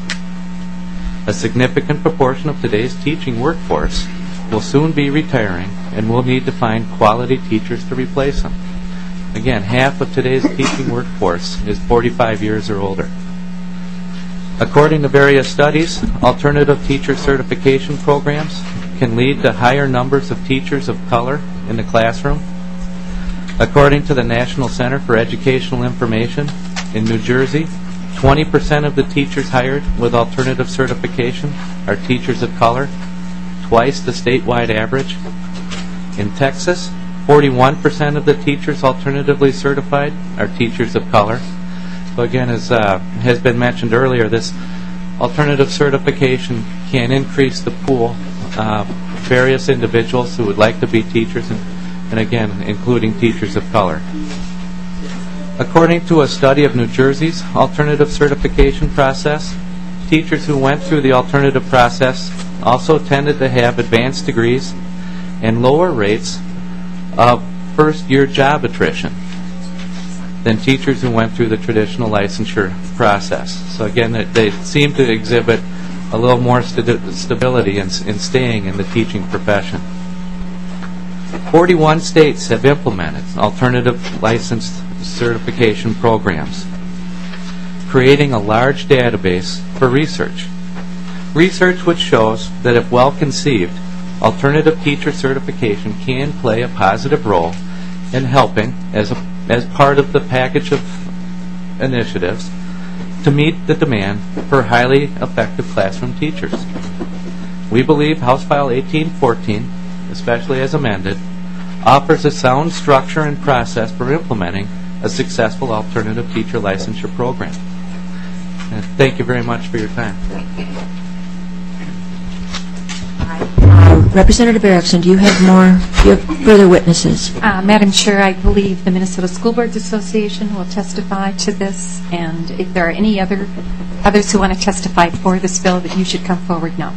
A significant proportion of today's teaching workforce will soon be retiring, and we'll need to find quality teachers to replace them. Again, half of today's teaching workforce is forty-five years or older. According to various studies, alternative teacher certification programs can lead to higher numbers of teachers of color in the classroom. According to the National Center for Educational Information in New Jersey, twenty percent of the teachers hired with alternative certification are teachers of color, twice the statewide average. In Texas, forty-one percent of the teachers alternatively certified are teachers of color. So again, as uh, has been mentioned earlier, this alternative certification can increase the pool of various individuals who would like to be teachers, and, and again, including teachers of color. According to a study of New Jersey's alternative certification process, teachers who went through the alternative process also tended to have advanced degrees and lower rates of first-year job attrition than teachers who went through the traditional licensure process. So again, they, they seem to exhibit a little more st- stability in, in staying in the teaching profession. forty-one states have implemented alternative licensed certification programs, creating a large database for research. Research which shows that if well conceived, alternative teacher certification can play a positive role in helping, as, a, as part of the package of initiatives, to meet the demand for highly effective classroom teachers. We believe House File eighteen fourteen, especially as amended, offers a sound structure and process for implementing a successful alternative teacher licensure program. And thank you very much for your time. Uh, Representative Erickson, do you have more, do you have further witnesses? Uh, Madam Chair, I believe the Minnesota School Boards Association will testify to this, and if there are any other others who want to testify for this bill, that you should come forward now.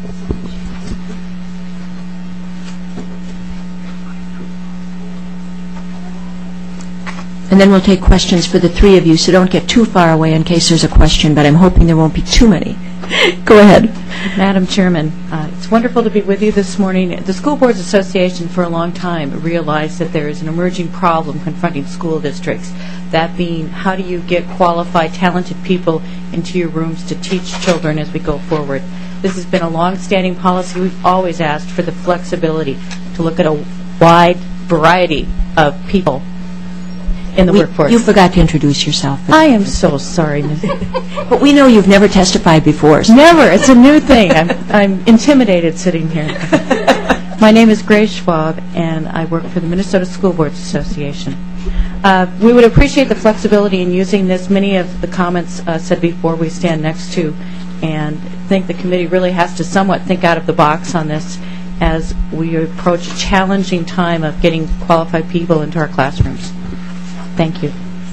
And then we'll take questions for the three of you, so don't get too far away in case there's a question, but I'm hoping there won't be too many. Go ahead. Madam Chairman, uh, it's wonderful to be with you this morning. The School Boards Association for a long time realized that there is an emerging problem confronting school districts, that being how do you get qualified, talented people into your rooms to teach children as we go forward. This has been a long-standing policy. We've always asked for the flexibility to look at a wide variety of people in the We- workforce. You forgot to introduce yourself. I am so sorry, Miz But we know you've never testified before. so- Never. It's a new thing. I'm, I'm intimidated sitting here. My name is Grace Schwab, and I work for the Minnesota School Boards Association. Uh, we would appreciate the flexibility in using this. Many of the comments uh, said before we stand next to, and think the committee really has to somewhat think out of the box on this as we approach a challenging time of getting qualified people into our classrooms. Thank you.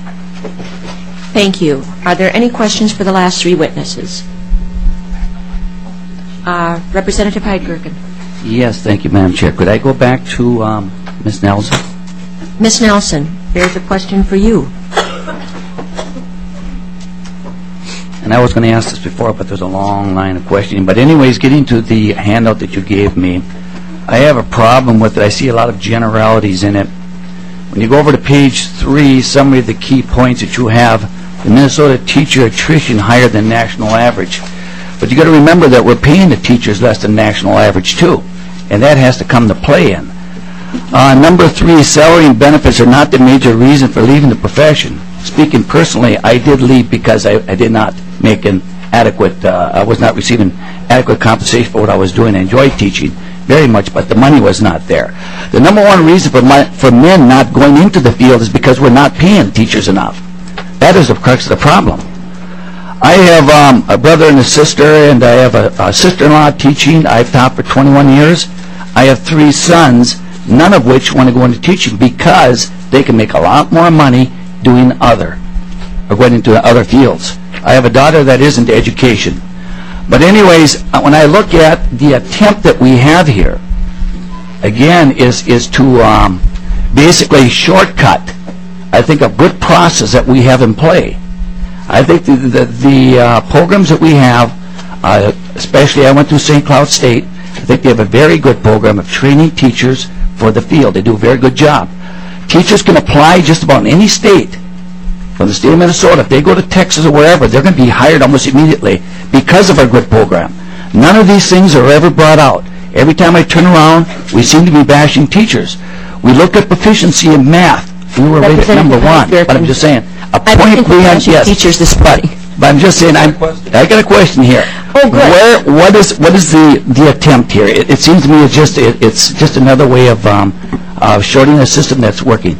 Thank you. Are there any questions for the last three witnesses? Uh, Representative Hyde-Gerken. Yes, thank you, Madam Chair. Could I go back to um, Miz Nelson? Miz Nelson, there's a question for you. And I was going to ask this before, but there's a long line of questioning. But anyways, getting to the handout that you gave me, I have a problem with it. I see a lot of generalities in it. When you go over to page three, summary of the key points that you have, the Minnesota teacher attrition higher than national average. But you got to remember that we're paying the teachers less than national average too, and that has to come to play in. Uh, number three, salary and benefits are not the major reason for leaving the profession. Speaking personally, I did leave because I, I did not make an adequate, uh, I was not receiving adequate compensation for what I was doing. I enjoyed teaching very much, but the money was not there. The number one reason for, my, for men not going into the field is because we're not paying teachers enough. That is the crux of the problem. I have um, a brother and a sister, and I have a, a sister-in-law teaching. I've taught for twenty-one years. I have three sons, none of which want to go into teaching because they can make a lot more money doing other, or going into other fields. I have a daughter that is into education. But anyways, when I look at the attempt that we have here, again, is, is to um, basically shortcut, I think, a good process that we have in play. I think the, the, the uh, programs that we have, uh, especially I went through Saint Cloud State, I think they have a very good program of training teachers for the field. They do a very good job. Teachers can apply just about in any state from the state of Minnesota. If they go to Texas or wherever, they're going to be hired almost immediately because of our good program. None of these things are ever brought out. Every time I turn around, we seem to be bashing teachers. We look at proficiency in math. We were rated number one. But I'm just saying, a point beyond, yes. Teachers this morning. But I'm just saying, I'm, I got a question here. Oh, good. Where, what is, what is the, the attempt here? It, it seems to me it's just, it, it's just another way of um, uh, shorting a system that's working.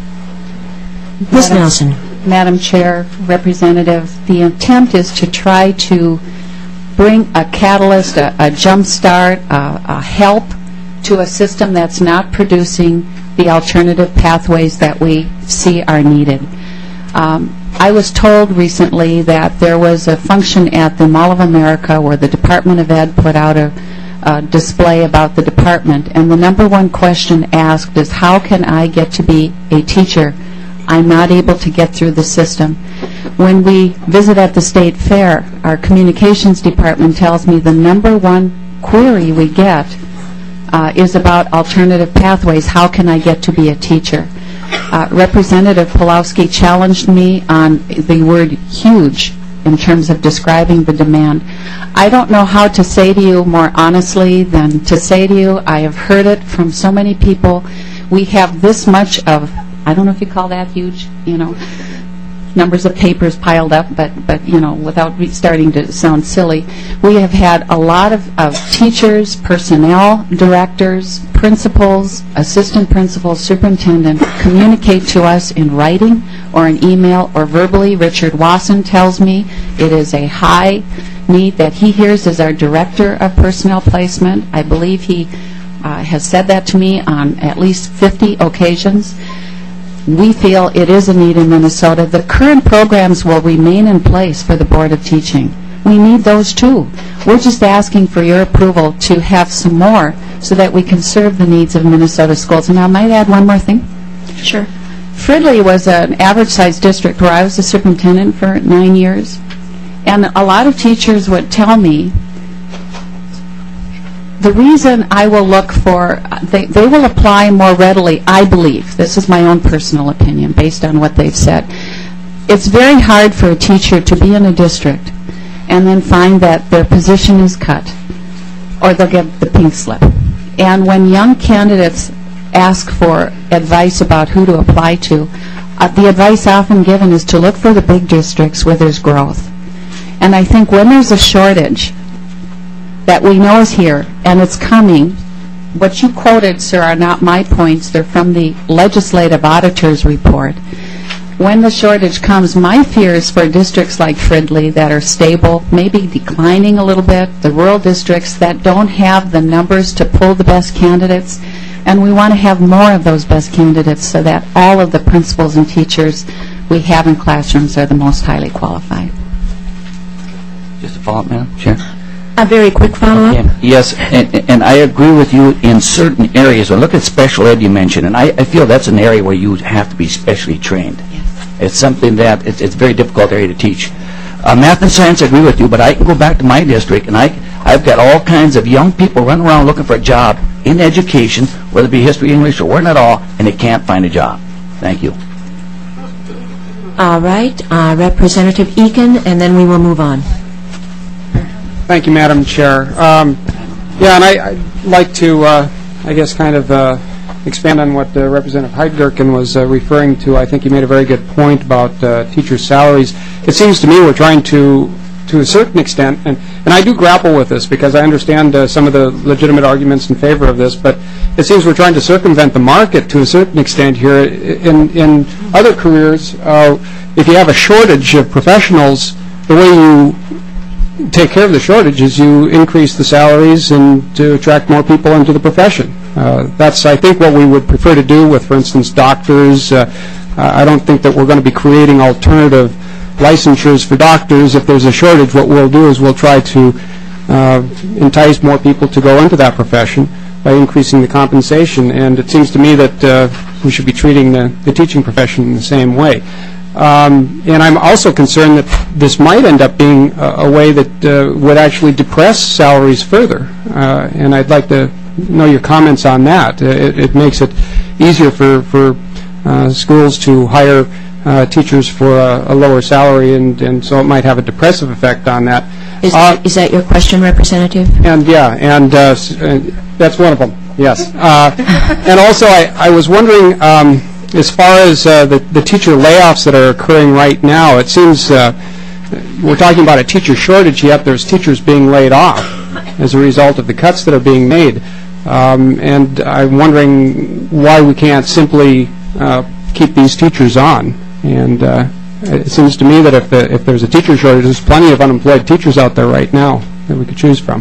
Miz Nelson. Madam Chair, Representative, the attempt is to try to bring a catalyst, a, a jump start, a, a help to a system that's not producing the alternative pathways that we see are needed. Um, I was told recently that there was a function at the Mall of America where the Department of Ed put out a, a display about the department, and the number one question asked is, how can I get to be a teacher? I'm not able to get through the system. When we visit at the State Fair, our communications department tells me the number one query we get uh, is about alternative pathways. How can I get to be a teacher? Uh, Representative Pulowski challenged me on the word huge in terms of describing the demand. I don't know how to say to you more honestly than to say to you, I have heard it from so many people. We have this much of, I don't know if you call that huge, you know, numbers of papers piled up, but, but you know, without re- starting to sound silly, we have had a lot of, of teachers, personnel, directors, principals, assistant principals, superintendent communicate to us in writing or an email or verbally. Richard Wasson tells me it is a high need that he hears as our director of personnel placement. I believe he uh, has said that to me on at least fifty occasions. We feel it is a need in Minnesota. The current programs will remain in place for the Board of Teaching. We need those too. We're just asking for your approval to have some more so that we can serve the needs of Minnesota schools. And I might add one more thing. Sure. Fridley was an average-sized district where I was the superintendent for nine years. And a lot of teachers would tell me the reason I will look for, they, they will apply more readily, I believe. This is my own personal opinion based on what they've said. It's very hard for a teacher to be in a district and then find that their position is cut or they'll get the pink slip. And when young candidates ask for advice about who to apply to, uh, the advice often given is to look for the big districts where there's growth. And I think when there's a shortage that we know is here, and it's coming. What you quoted, sir, are not my points. They're from the Legislative Auditor's report. When the shortage comes, my fear is for districts like Fridley that are stable, maybe declining a little bit, the rural districts that don't have the numbers to pull the best candidates, and we want to have more of those best candidates so that all of the principals and teachers we have in classrooms are the most highly qualified. Just a follow-up, Madam Chair. A very quick follow-up. Okay. Yes, and, and I agree with you in certain areas. Well, look at special ed you mentioned, and I, I feel that's an area where you have to be specially trained. Yes. It's something that it's, it's a very difficult area to teach. Uh, math and science, I agree with you, but I can go back to my district, and I, I've got all kinds of young people running around looking for a job in education, whether it be history, English, or where at all, and they can't find a job. Thank you. All right, uh, Representative Eakin, and then we will move on. Thank you, Madam Chair. Um, yeah, and I, I'd like to, uh, I guess, kind of uh, expand on what uh, Representative Heidgerken was uh, referring to. I think he made a very good point about uh, teachers' salaries. It seems to me we're trying to, to a certain extent, and, and I do grapple with this because I understand uh, some of the legitimate arguments in favor of this, but it seems we're trying to circumvent the market to a certain extent here. In, in other careers, uh, if you have a shortage of professionals, the way you take care of the shortage is you increase the salaries and to attract more people into the profession. Uh, that's, I think, what we would prefer to do with, for instance, doctors. Uh, I don't think that we're going to be creating alternative licensures for doctors. If there's a shortage, what we'll do is we'll try to uh, entice more people to go into that profession by increasing the compensation. And it seems to me that uh, we should be treating the, the teaching profession in the same way. Um, and I'm also concerned that this might end up being a, a way that uh, would actually depress salaries further. Uh, and I'd like to know your comments on that. Uh, it, it makes it easier for, for uh, schools to hire uh, teachers for a, a lower salary, and, and so it might have a depressive effect on that. Is, uh, is that your question, Representative? And yeah, and uh, uh, that's one of them, yes. Uh, and also, I, I was wondering, um, as far as uh, the, the teacher layoffs that are occurring right now, it seems uh, we're talking about a teacher shortage, yet there's teachers being laid off as a result of the cuts that are being made. Um, and I'm wondering why we can't simply uh, keep these teachers on. And uh, it seems to me that if, the, if there's a teacher shortage, there's plenty of unemployed teachers out there right now that we could choose from.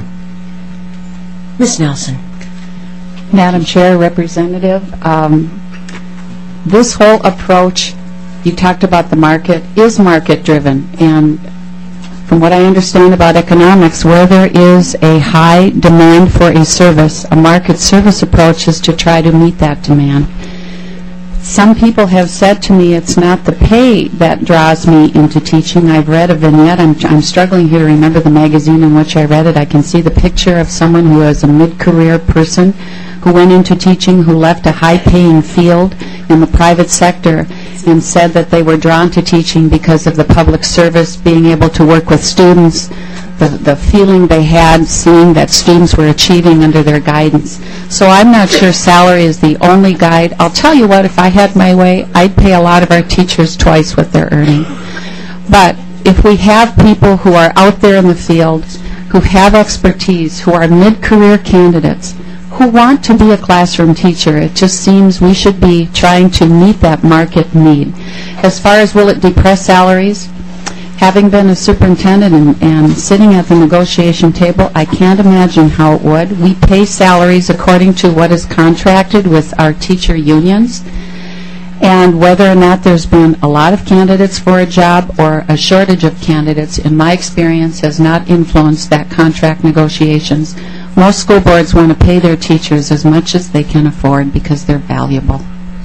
Miz Nelson. Madam Chair, Representative, um, this whole approach, you talked about the market, is market-driven. And from what I understand about economics, where there is a high demand for a service, a market service approach is to try to meet that demand. Some people have said to me it's not the pay that draws me into teaching. I've read a vignette. I'm, I'm struggling here to remember the magazine in which I read it. I can see the picture of someone who is a mid-career person who went into teaching, who left a high-paying field in the private sector, and said that they were drawn to teaching because of the public service, being able to work with students, the, the feeling they had seeing that students were achieving under their guidance. So I'm not sure salary is the only guide. I'll tell you what, if I had my way, I'd pay a lot of our teachers twice what they're earning. But if we have people who are out there in the field, who have expertise, who are mid-career candidates, who want to be a classroom teacher, it just seems we should be trying to meet that market need. As far as will it depress salaries, having been a superintendent and, and sitting at the negotiation table, I can't imagine how it would. We pay salaries according to what is contracted with our teacher unions, and whether or not there's been a lot of candidates for a job or a shortage of candidates, in my experience, has not influenced that contract negotiations. Most school boards want to pay their teachers as much as they can afford because they're valuable.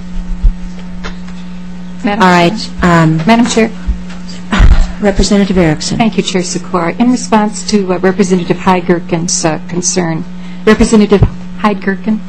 Madam All right. Um, Madam Chair. Representative Erickson. Thank you, Chair Sikora. In response to uh, Representative Heidgerken's uh, concern, Representative Heidgerken,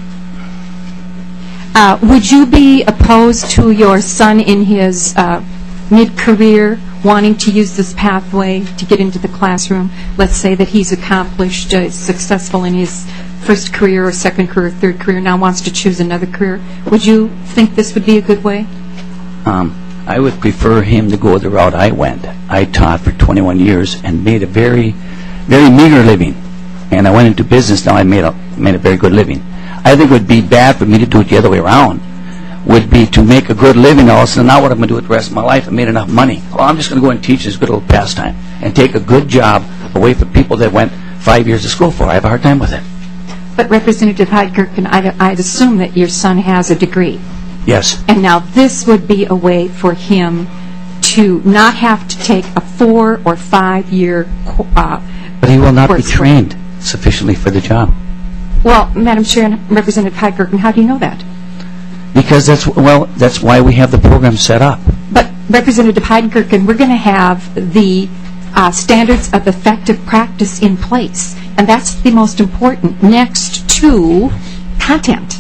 uh, would you be opposed to your son in his uh, mid-career wanting to use this pathway to get into the classroom? Let's say that he's accomplished, uh, successful in his first career or second career or third career, now wants to choose another career. Would you think this would be a good way? Um, I would prefer him to go the route I went. I taught for twenty-one years and made a very, very meager living. And I went into business, now I made a, made a very good living. I think it would be bad for me to do it the other way around. Would be to make a good living also, now what I'm going to do with the rest of my life, I made enough money. Well, I'm just going to go and teach this good old pastime and take a good job away from people that went five years to school for. I have a hard time with it. But Representative Heidgerken, I'd, I'd assume that your son has a degree. Yes. And now this would be a way for him to not have to take a four or five year uh, But he will not be course. trained sufficiently for the job. Well, Madam Chair and Representative Heidgerken, how do you know that? Because that's, well, that's why we have the program set up. But Representative Heidgerken, we're going to have the uh, standards of effective practice in place, and that's the most important next to content.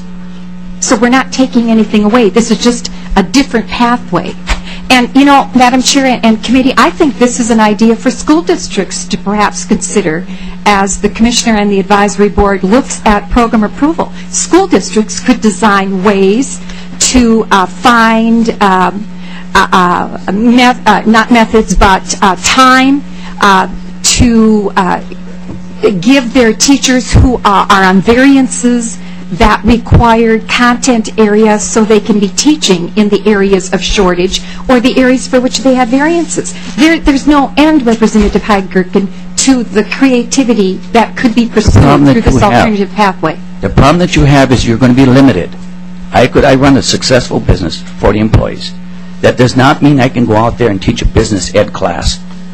So we're not taking anything away. This is just a different pathway. And, you know, Madam Chair and Committee, I think this is an idea for school districts to perhaps consider as the Commissioner and the Advisory Board looks at program approval. School districts could design ways to uh, find, um, uh, uh, meth uh, not methods, but uh, time uh, to uh, give their teachers who are, are on variances that required content areas so they can be teaching in the areas of shortage or the areas for which they have variances. There, there's no end, Representative Heidgerken, to the creativity that could be pursued through this alternative pathway. The problem that you have is you're going to be limited. I could, I run a successful business, forty employees. That does not mean I can go out there and teach a business ed class.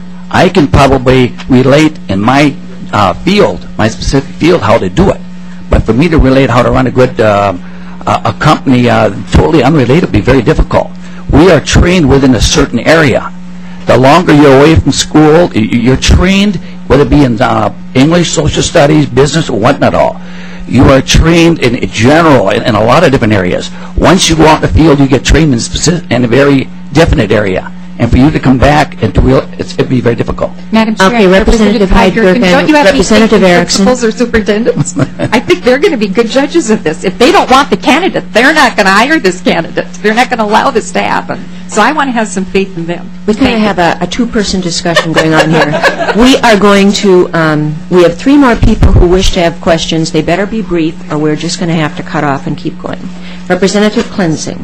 I can probably relate in my uh, field, my specific field, how to do it. But for me to relate how to run a good uh, a, a company uh, totally unrelated would be very difficult. We are trained within a certain area. The longer you're away from school, you're trained, whether it be in uh, English, social studies, business, or whatnot all. You are trained in general in, in a lot of different areas. Once you go out in the field, you get trained in, specific, in a very definite area. And for you to come back and to real, it's, it'd be very difficult. Madam Chair, Okay, Representative Heidgerken, don't you have Representative any Erickson. principals or superintendents? I think they're going to be good judges of this. If they don't want the candidate, they're not going to hire this candidate. They're not going to allow this to happen. So I want to have some faith in them. We kind of have a, a two-person discussion going on here. We are going to, um, we have three more people who wish to have questions. They better be brief, or we're just going to have to cut off and keep going. Representative Cleansing.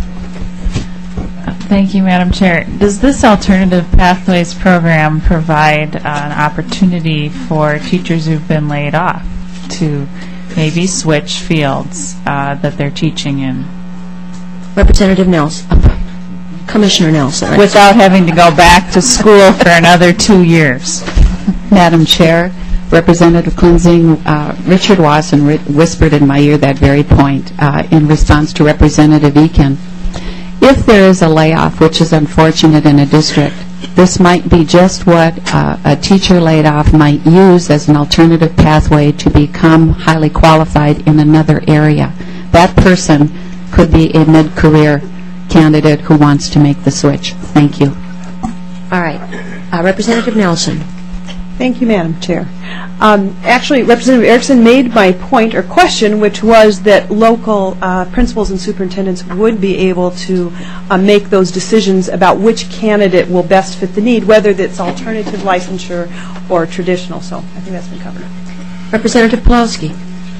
Thank you, Madam Chair. Does this Alternative Pathways program provide uh, an opportunity for teachers who've been laid off to maybe switch fields uh, that they're teaching in? Representative Nelson. Commissioner Nelson. Right? Without having to go back to school for another two years. Madam Chair, Representative Cleansing, uh, Richard Wasson whispered in my ear that very point uh, in response to Representative Eakin. If there is a layoff, which is unfortunate in a district, this might be just what uh, a teacher laid off might use as an alternative pathway to become highly qualified in another area. That person could be a mid-career candidate who wants to make the switch. Thank you. All right. Uh, Representative Nelson. Thank you, Madam Chair. Um, actually, Representative Erickson made my point or question, which was that local uh, principals and superintendents would be able to uh, make those decisions about which candidate will best fit the need, whether that's alternative licensure or traditional. So I think that's been covered. Representative Pawlowski.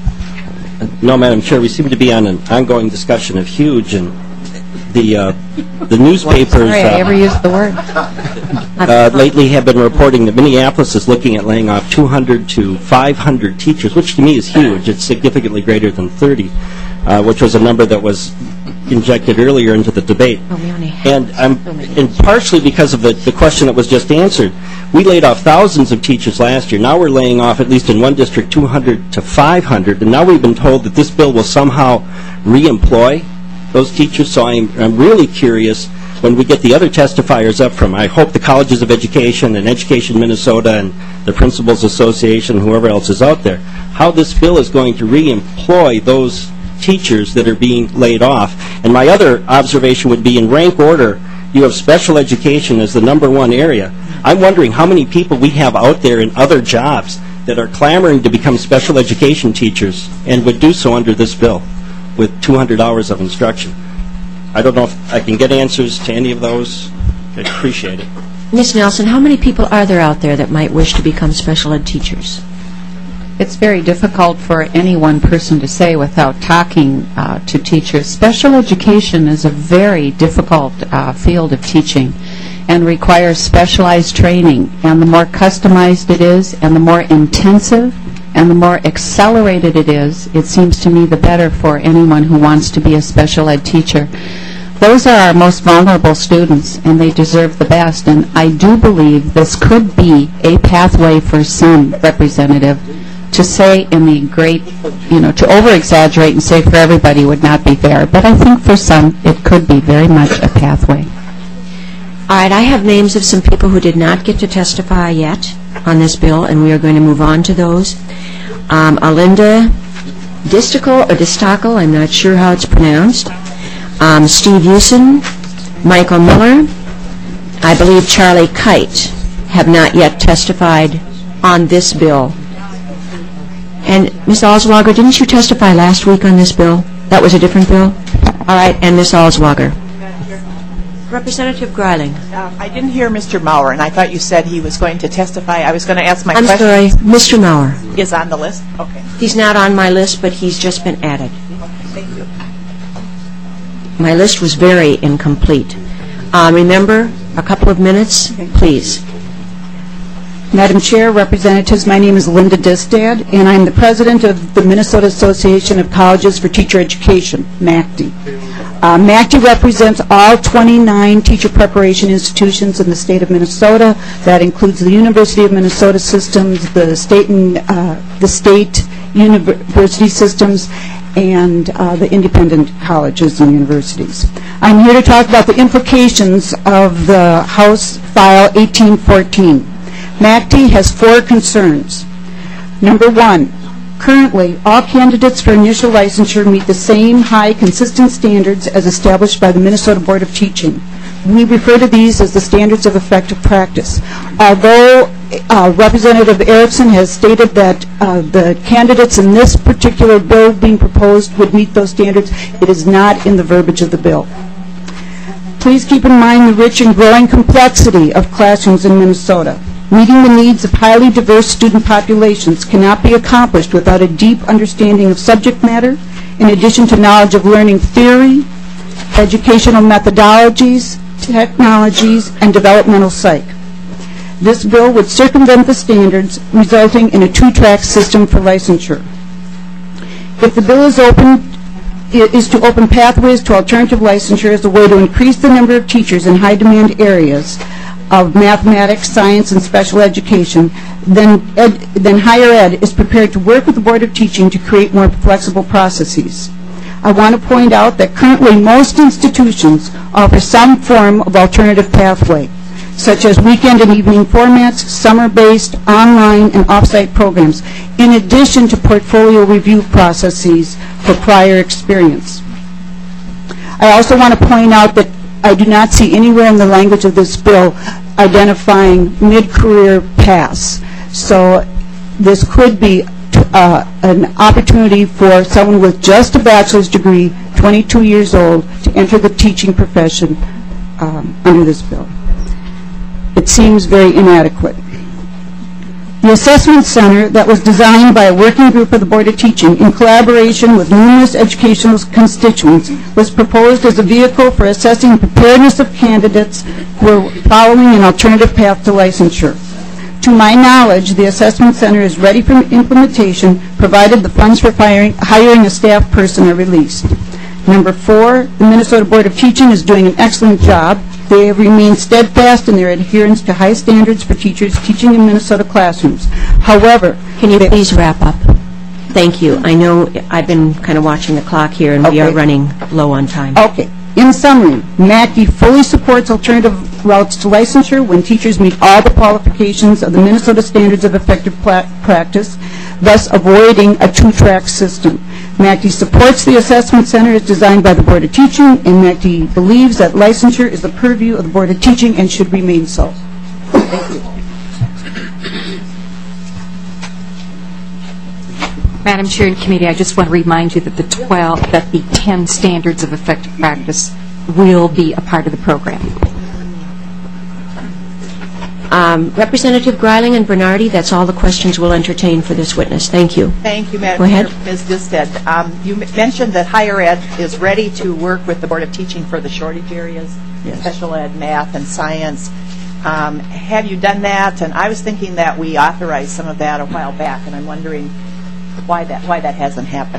No, Madam Chair, we seem to be on an ongoing discussion of huge, and the uh, the newspapers Sorry, I uh, ever used the word. uh, lately have been reporting that Minneapolis is looking at laying off two hundred to five hundred teachers, which to me is huge. It's significantly greater than thirty, uh, which was a number that was injected earlier into the debate. And I'm, and partially because of the, the question that was just answered, we laid off thousands of teachers last year. Now we're laying off, at least in one district, two hundred to five hundred, and now we've been told that this bill will somehow re-employ those teachers. So I'm, I'm really curious when we get the other testifiers up from, I hope, the Colleges of Education and Education Minnesota and the Principals Association, whoever else is out there, how this bill is going to re-employ those teachers that are being laid off. And my other observation would be, in rank order, you have special education as the number one area. I'm wondering how many people we have out there in other jobs that are clamoring to become special education teachers and would do so under this bill with two hundred hours of instruction. I don't know if I can get answers to any of those. I'd appreciate it. Miz Nelson, how many people are there out there that might wish to become special ed teachers? It's very difficult for any one person to say without talking uh, to teachers. Special education is a very difficult uh, field of teaching and requires specialized training. And the more customized it is, and the more intensive, and the more accelerated it is, it seems to me the better for anyone who wants to be a special ed teacher. Those are our most vulnerable students, and they deserve the best. And I do believe this could be a pathway for some, Representative. To say in the great, you know, to over-exaggerate and say for everybody would not be fair. But I think for some, it could be very much a pathway. All right, I have names of some people who did not get to testify yet on this bill, and we are going to move on to those. Um, Alinda Distical, or Distacle, I'm not sure how it's pronounced. Um, Steve Usen, Michael Miller, I believe Charlie Kite have not yet testified on this bill. And Miz Alswager, didn't you testify last week on this bill? That was a different bill? All right, and Miz Alswager. Representative Greiling. Uh, I didn't hear Mister Maurer, and I thought you said he was going to testify. I was going to ask my I'm question. sorry, Mister Maurer. Is on the list? Okay. He's not on my list, but he's just been added. Thank you. My list was very incomplete. Uh, remember, a couple of minutes, please. Madam Chair, Representatives, my name is Linda Distad, and I'm the president of the Minnesota Association of Colleges for Teacher Education, M A C T. Uh, M A C T represents all twenty-nine teacher preparation institutions in the state of Minnesota. That includes the University of Minnesota systems, the state and uh, the state university systems, and uh, the independent colleges and universities. I'm here to talk about the implications of the House File eighteen fourteen. M A C T has four concerns. Number one, currently, all candidates for initial licensure meet the same high, consistent standards as established by the Minnesota Board of Teaching. We refer to these as the standards of effective practice. Although uh, Representative Erickson has stated that uh, the candidates in this particular bill being proposed would meet those standards, it is not in the verbiage of the bill. Please keep in mind the rich and growing complexity of classrooms in Minnesota. Meeting the needs of highly diverse student populations cannot be accomplished without a deep understanding of subject matter, in addition to knowledge of learning theory, educational methodologies, technologies, and developmental psych. This bill would circumvent the standards, resulting in a two-track system for licensure. If the bill is open, is to open pathways to alternative licensure as a way to increase the number of teachers in high-demand areas of mathematics, science, and special education, then, ed, then higher ed is prepared to work with the Board of Teaching to create more flexible processes. I want to point out that currently most institutions offer some form of alternative pathway, such as weekend and evening formats, summer-based, online, and off-site programs, in addition to portfolio review processes for prior experience. I also want to point out that I do not see anywhere in the language of this bill identifying mid-career paths. So this could be uh, an opportunity for someone with just a bachelor's degree, twenty-two years old, to enter the teaching profession um, under this bill. It seems very inadequate. The Assessment Center that was designed by a working group of the Board of Teaching in collaboration with numerous educational constituents was proposed as a vehicle for assessing the preparedness of candidates who are following an alternative path to licensure. To my knowledge, the Assessment Center is ready for implementation provided the funds for hiring, hiring a staff person are released. Number four, the Minnesota Board of Teaching is doing an excellent job. They have remained steadfast in their adherence to high standards for teachers teaching in Minnesota classrooms. However, can you please wrap up? Thank you. I know I've been kind of watching the clock here, and we are running low on time. Okay. In summary, M A C T fully supports alternative routes to licensure when teachers meet all the qualifications of the Minnesota Standards of Effective Practice, thus avoiding a two-track system. M A C T supports the Assessment Center as designed by the Board of Teaching, and M A C T believes that licensure is the purview of the Board of Teaching and should remain so. Thank you. Madam Chair and Committee, I just want to remind you that the twelve, that the ten standards of effective practice will be a part of the program. Um, Representative Greiling and Bernardi, that's all the questions we'll entertain for this witness. Thank you. Thank you, Madam Go ahead. Chair. Miz Disted, um, you m- mentioned that higher ed is ready to work with the Board of Teaching for the shortage areas, Yes. special ed, math, and science. Um, have you done that? And I was thinking that we authorized some of that a while back, and I'm wondering why that why that hasn't happened.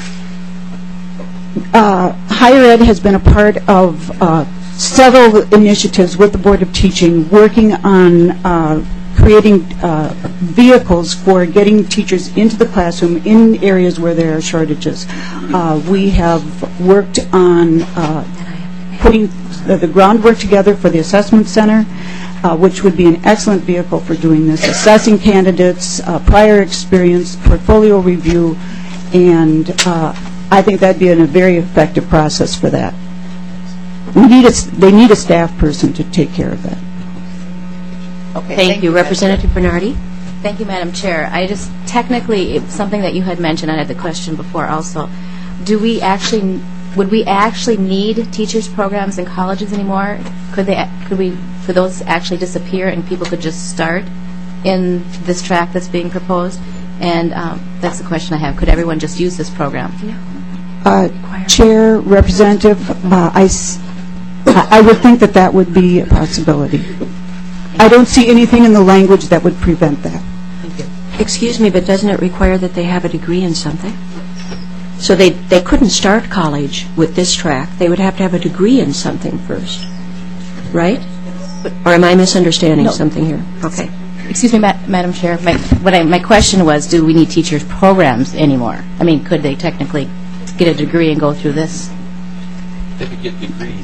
Uh, higher ed has been a part of uh, several initiatives with the Board of Teaching working on uh, creating uh, vehicles for getting teachers into the classroom in areas where there are shortages. Uh, we have worked on uh, putting the, the groundwork together for the Assessment Center, Uh, which would be an excellent vehicle for doing this, assessing candidates, uh, prior experience, portfolio review, and uh, I think that'd be an, a very effective process for that. We need a, they need a staff person to take care of that. Okay, thank, thank you. Representative Bernardi? Thank you, Madam Chair. I just, technically, it's something that you had mentioned, I had the question before also. Do we actually, would we actually need teachers programs in colleges anymore? Could they, could we, could those actually disappear and people could just start in this track that's being proposed? And um, that's the question I have. Could everyone just use this program? Uh, Chair, Representative, uh, I, s- I would think that that would be a possibility. I don't see anything in the language that would prevent that. Thank you. Excuse me, but doesn't it require that they have a degree in something? So they, they couldn't start college with this track. They would have to have a degree in something first, right? Or am I misunderstanding No. something here? Okay. Excuse me, Ma- Madam Chair. My, what I, my question was, do we need teachers programs anymore? I mean, could they technically get a degree and go through this? They could get degrees.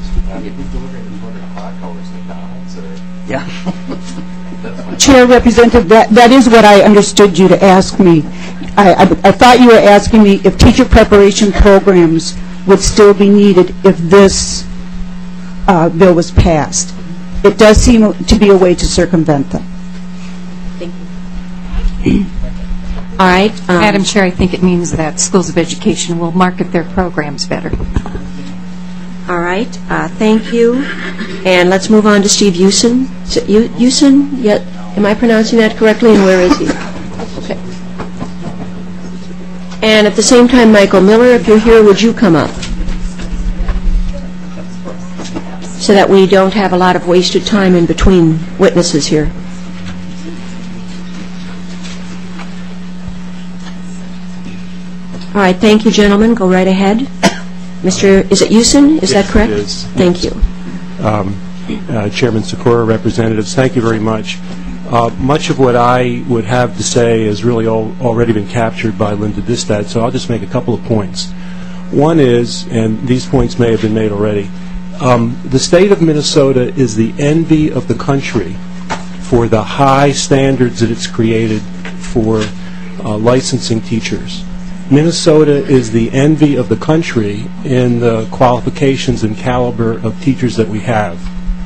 Yeah. Chair, Representative, that, that is what I understood you to ask me. I, I, I thought you were asking me if teacher preparation programs would still be needed if this uh, bill was passed. It does seem to be a way to circumvent them. Thank you. All right. Um, Madam Chair, I think it means that schools of education will market their programs better. All right. Uh, thank you. And let's move on to Steve Usen. Is it U- Usen? Yeah. Am I pronouncing that correctly? And where is he? Okay. And at the same time, Michael Miller, if you're here, would you come up? So that we don't have a lot of wasted time in between witnesses here. All right. Thank you, gentlemen. Go right ahead. Mister Is it Usen? Is Yes, that correct? it is. Thank you. Um, uh, Chairman Sikora, representatives, thank you very much. Uh, much of what I would have to say has really all, already been captured by Linda Distad, so I'll just make a couple of points. One is, and these points may have been made already, um, the state of Minnesota is the envy of the country for the high standards that it's created for uh, licensing teachers. Minnesota is the envy of the country in the qualifications and caliber of teachers that we have.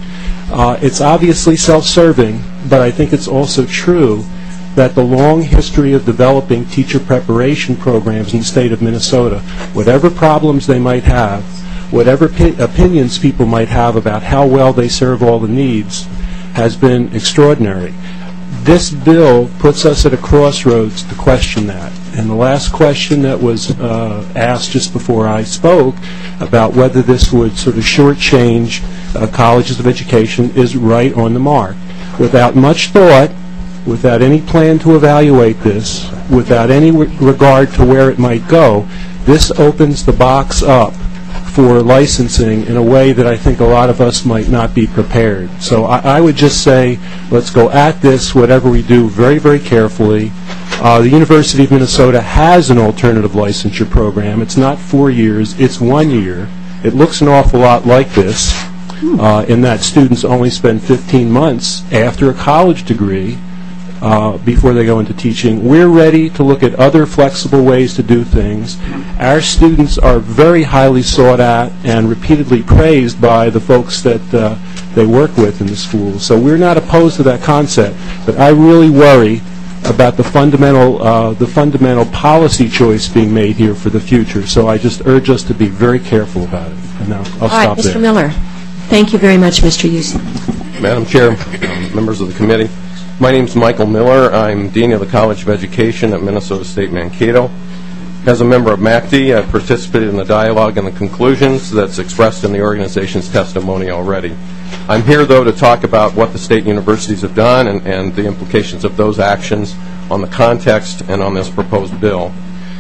Uh, it's obviously self-serving, but I think it's also true that the long history of developing teacher preparation programs in the state of Minnesota, whatever problems they might have, whatever pi- opinions people might have about how well they serve all the needs, has been extraordinary. This bill puts us at a crossroads to question that. And the last question that was uh, asked just before I spoke about whether this would sort of shortchange uh, colleges of education is right on the mark. Without much thought, without any plan to evaluate this, without any re- regard to where it might go, this opens the box up for licensing in a way that I think a lot of us might not be prepared. So I, I would just say, let's go at this, whatever we do, very, very carefully. Uh, the University of Minnesota has an alternative licensure program. It's not four years, it's one year. It looks an awful lot like this, uh, in that students only spend fifteen months after a college degree Uh, before they go into teaching. We're ready to look at other flexible ways to do things. Our students are very highly sought at and repeatedly praised by the folks that uh, they work with in the schools. So we're not opposed to that concept, but I really worry about the fundamental uh, the fundamental policy choice being made here for the future. So I just urge us to be very careful about it. And now I'll All right, stop there. Mister Miller. Thank you very much, Mister Houston. Madam Chair, members of the committee, my name is Michael Miller. I'm Dean of the College of Education at Minnesota State Mankato. As a member of M A C D, I've participated in the dialogue and the conclusions that's expressed in the organization's testimony already. I'm here, though, to talk about what the state universities have done and, and the implications of those actions on the context and on this proposed bill.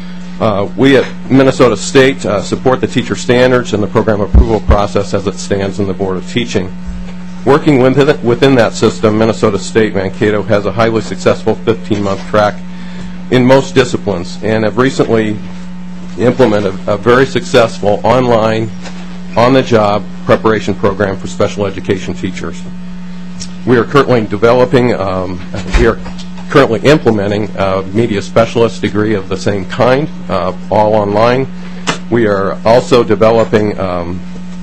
Uh, we at Minnesota State uh, support the teacher standards and the program approval process as it stands in the Board of Teaching. Working within, within that system, Minnesota State Mankato has a highly successful fifteen-month track in most disciplines and have recently implemented a very successful online, on-the-job preparation program for special education teachers. We are currently developing, um, we are currently implementing a media specialist degree of the same kind, uh, all online. We are also developing um,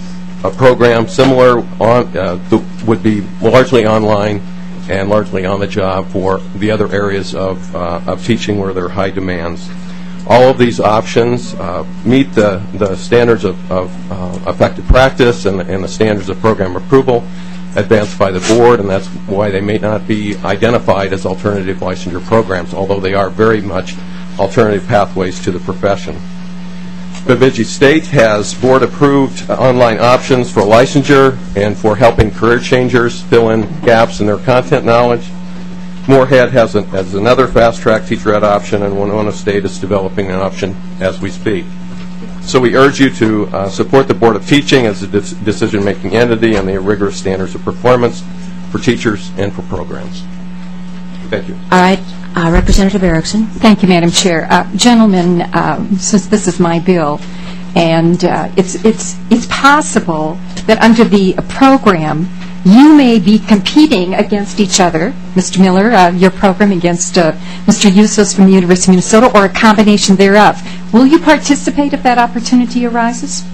a program similar on uh, that would be largely online and largely on the job for the other areas of, uh, of teaching where there are high demands. All of these options uh, meet the, the standards of, of uh, effective practice and, and the standards of program approval advanced by the board, and that's why they may not be identified as alternative licensure programs, although they are very much alternative pathways to the profession. Bemidji State has board-approved online options for licensure and for helping career changers fill in gaps in their content knowledge. Moorhead has, an, has another fast-track teacher ed option, and Winona State is developing an option as we speak. So we urge you to uh, support the Board of Teaching as a de- decision-making entity and the rigorous standards of performance for teachers and for programs. Thank you. All right. Uh, Representative Erickson. Thank you, Madam Chair. Uh, gentlemen, uh, since this is my bill, and uh, it's it's it's possible that under the uh, program you may be competing against each other, Mister Miller, uh, your program against uh, Mister Yusos from the University of Minnesota, or a combination thereof. Will you participate if that opportunity arises?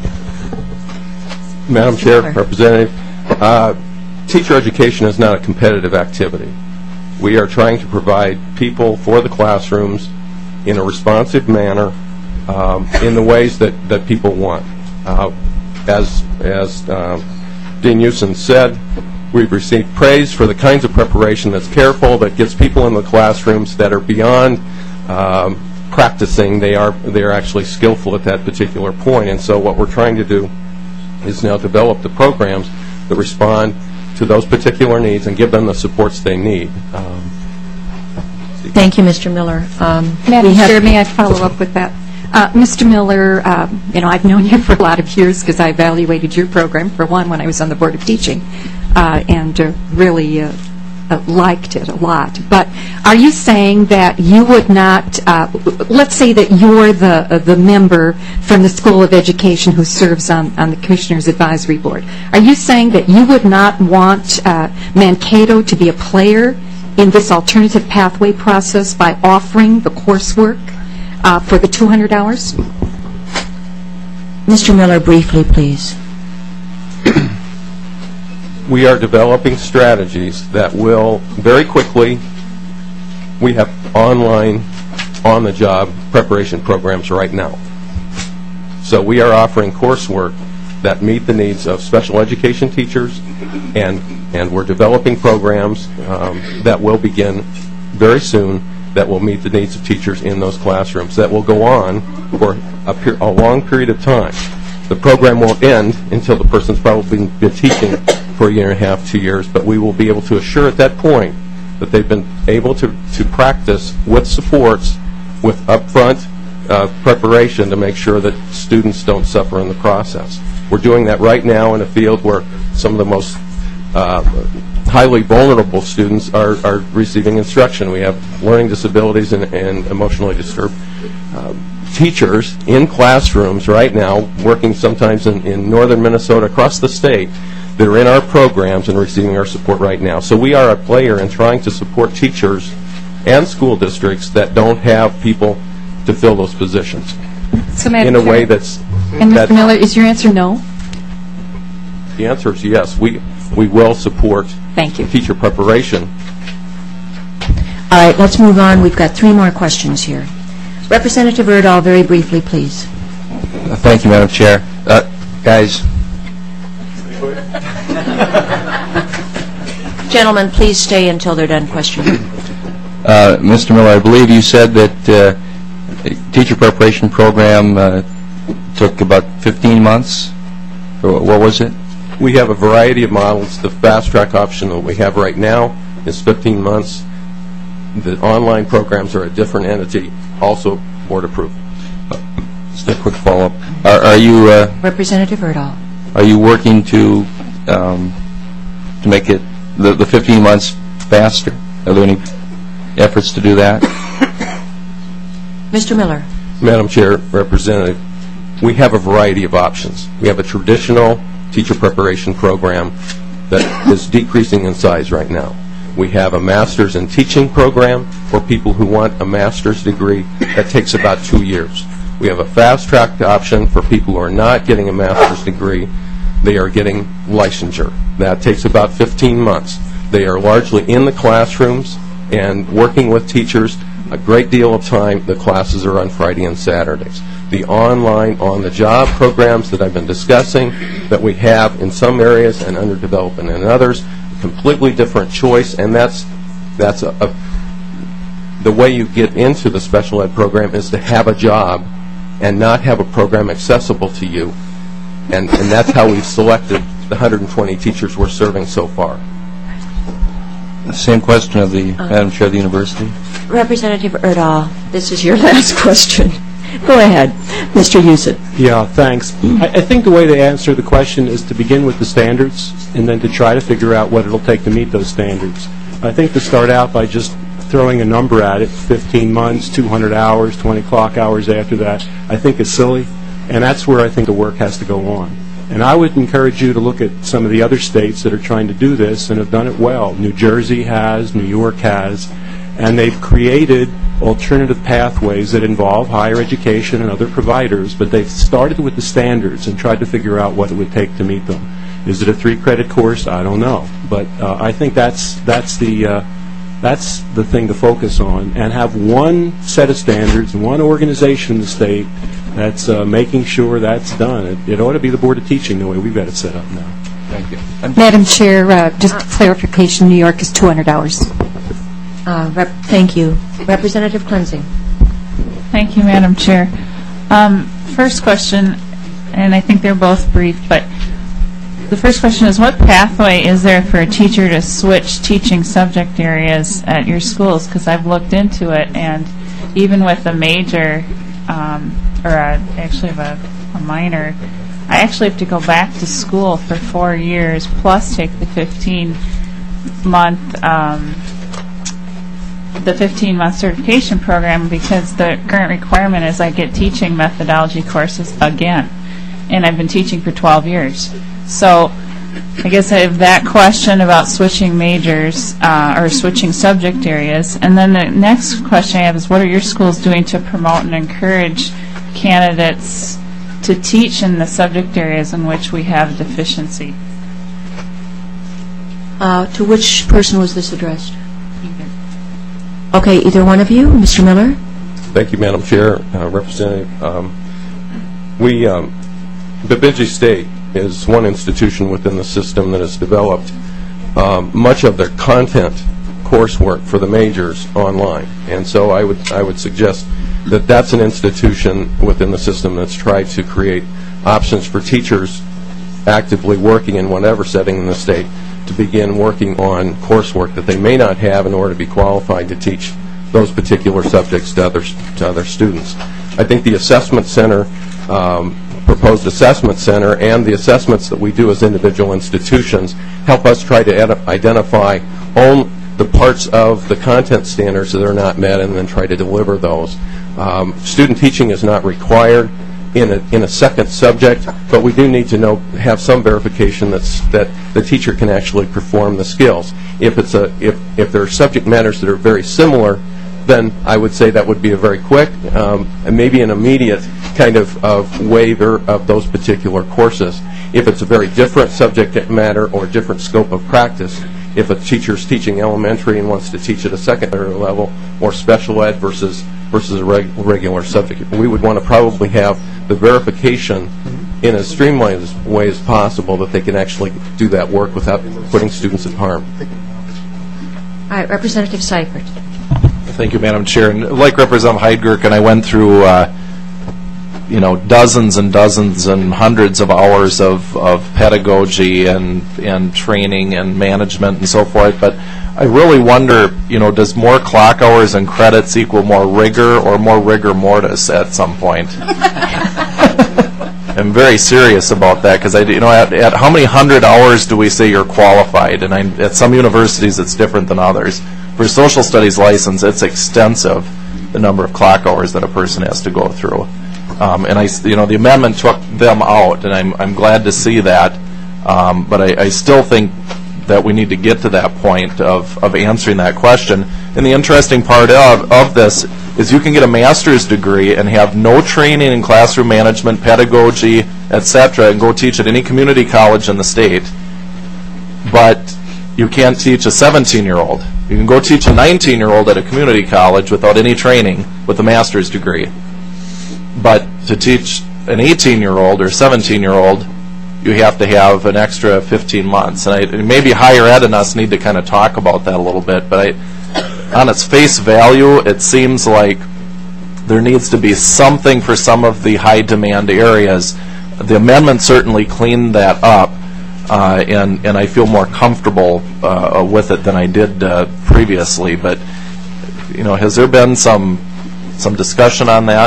Madam Chair, Representative, uh, teacher education is not a competitive activity. We are trying to provide people for the classrooms in a responsive manner um, in the ways that, that people want. Uh, as as uh, Dean Houston said, we've received praise for the kinds of preparation that's careful, that gets people in the classrooms that are beyond um, practicing. They are they are actually skillful at that particular point. And so what we're trying to do is now develop the programs that respond to those particular needs and give them the supports they need. Um, Thank you, Mister Miller. Um, Madam Chair, may I follow up with that? Uh, Mister Miller, uh, you know, I've known you for a lot of years because I evaluated your program, for one, when I was on the Board of Teaching, uh, and uh, really uh, uh, liked it a lot. But are you saying that you would not, uh, let's say that you're the uh, the member from the School of Education who serves on, on the Commissioner's Advisory Board. Are you saying that you would not want uh, Mankato to be a player in this alternative pathway process by offering the coursework uh, for the two hundred hours? Mister Miller, briefly, please. We are developing strategies that will very quickly, we have online, on-the-job preparation programs right now. So we are offering coursework that meet the needs of special education teachers, and and we're developing programs um, that will begin very soon that will meet the needs of teachers in those classrooms that will go on for a, per a long period of time. The program won't end until the person's probably been teaching for a year and a half, two years, but we will be able to assure at that point that they've been able to, to practice with supports, with upfront uh, preparation to make sure that students don't suffer in the process. We're doing that right now in a field where some of the most uh, highly vulnerable students are, are receiving instruction. We have learning disabilities and, and emotionally disturbed uh, teachers in classrooms right now, working sometimes in, in northern Minnesota, across the state, that are in our programs and receiving our support right now. So we are a player in trying to support teachers and school districts that don't have people to fill those positions So, in a way that's... And that Mister Miller, is your answer no? The answer is yes. We, we will support Thank you. teacher preparation. All right, let's move on. We've got three more questions here. Representative Erdahl, very briefly, please. Uh, thank you, Madam Chair. Uh, guys. Gentlemen, please stay until they're done questioning. Uh, Mister Miller, I believe you said that uh, a teacher preparation program uh, took about fifteen months? Or what was it? We have a variety of models. The fast track option that we have right now is fifteen months. The online programs are a different entity, also board approved. Just a quick follow-up. Are, are you uh, Representative Erdahl. are you working to um, to make it the, the fifteen months faster? Are there any efforts to do that? Mister Miller. Madam Chair, Representative, we have a variety of options. We have a traditional teacher preparation program that is decreasing in size right now. We have a master's in teaching program for people who want a master's degree that takes about two years. We have a fast-track option for people who are not getting a master's degree. They are getting licensure. That takes about fifteen months. They are largely in the classrooms and working with teachers a great deal of time. The classes are on Friday and Saturdays. The online, on-the-job programs that I've been discussing that we have in some areas and under development in others, a completely different choice, and that's that's a, a the way you get into the special ed program is to have a job and not have a program accessible to you, and, and that's how we've selected the one hundred twenty teachers we're serving so far. The same question of the Uh, Madam Chair of the University. Representative Erdahl, this is your last question. Go ahead, Mister Yusit. Yeah, thanks. I, I think the way to answer the question is to begin with the standards and then to try to figure out what it'll take to meet those standards. I think to start out by just throwing a number at it, fifteen months, two hundred hours, twenty clock hours after that, I think is silly, and that's where I think the work has to go on. And I would encourage you to look at some of the other states that are trying to do this and have done it well. New Jersey has, New York has, and they've created alternative pathways that involve higher education and other providers, but they've started with the standards and tried to figure out what it would take to meet them. Is it a three-credit course? I don't know. But uh, I think that's, that's, the, uh, that's the thing to focus on, and have one set of standards, one organization in the state that's uh, making sure that's done. It, it ought to be the Board of Teaching the way we've got it set up now. Thank you. Madam Chair, uh, just clarification, New York is two hundred hours. Uh, rep thank you. Representative Cleansing. Thank you, Madam Chair. Um, first question, and I think they're both brief, but the first question is, what pathway is there for a teacher to switch teaching subject areas at your schools? Because I've looked into it, and even with a major, um, or a, actually a, a minor, I actually have to go back to school for four years plus take the fifteen month um, the fifteen month certification program, because the current requirement is I get teaching methodology courses again, and I've been teaching for twelve years. So I guess I have that question about switching majors uh, or switching subject areas. And then the next question I have is, what are your schools doing to promote and encourage candidates to teach in the subject areas in which we have deficiency? Uh, to which person was this addressed? Okay, either one of you, Mister Miller? Thank you, Madam Chair, uh, Representative. Um, we, um, Bemidji State is one institution within the system that has developed um, much of their content coursework for the majors online, and so I would I would suggest that that's an institution within the system that's tried to create options for teachers actively working in whatever setting in the state to begin working on coursework that they may not have in order to be qualified to teach those particular subjects to other, to other students. I think the assessment center, um, proposed assessment center, and the assessments that we do as individual institutions help us try to ed- identify all the parts of the content standards that are not met and then try to deliver those. Um, student teaching is not required in a, in a second subject, but we do need to know, have some verification that's, that the teacher can actually perform the skills. If it's a, if, if there are subject matters that are very similar, then I would say that would be a very quick um, and maybe an immediate kind of, of waiver of those particular courses. If it's a very different subject matter or different scope of practice, if a teacher's teaching elementary and wants to teach at a secondary level, or special ed versus versus a reg- regular subject, we would want to probably have the verification in as streamlined as way as possible that they can actually do that work without putting students at harm. All right, Representative Seifert. Thank you, Madam Chair. And like Representative Heidgerk, and I went through, uh, you know, dozens and dozens and hundreds of hours of, of pedagogy and and training and management and so forth. But I really wonder, you know, does more clock hours and credits equal more rigor or more rigor mortis at some point? I'm very serious about that because I, you know, at, at how many hundred hours do we say you're qualified? And I, at some universities, it's different than others. For a social studies license, it's extensive, the number of clock hours that a person has to go through. Um, and I, you know, the amendment took them out, and I'm, I'm glad to see that. Um, but I, I still think that we need to get to that point of, of answering that question. And the interesting part of, of this is you can get a master's degree and have no training in classroom management, pedagogy, et cetera, and go teach at any community college in the state. But you can't teach a seventeen-year-old. You can go teach a nineteen-year-old at a community college without any training with a master's degree. But to teach an eighteen-year-old or seventeen-year-old, you have to have an extra fifteen months. And, I, and maybe higher ed and us need to kind of talk about that a little bit. But I, on its face value, it seems like there needs to be something for some of the high-demand areas. The amendment certainly cleaned that up. Uh, and, and I feel more comfortable uh, with it than I did uh, previously. But, you know, has there been some some discussion on that?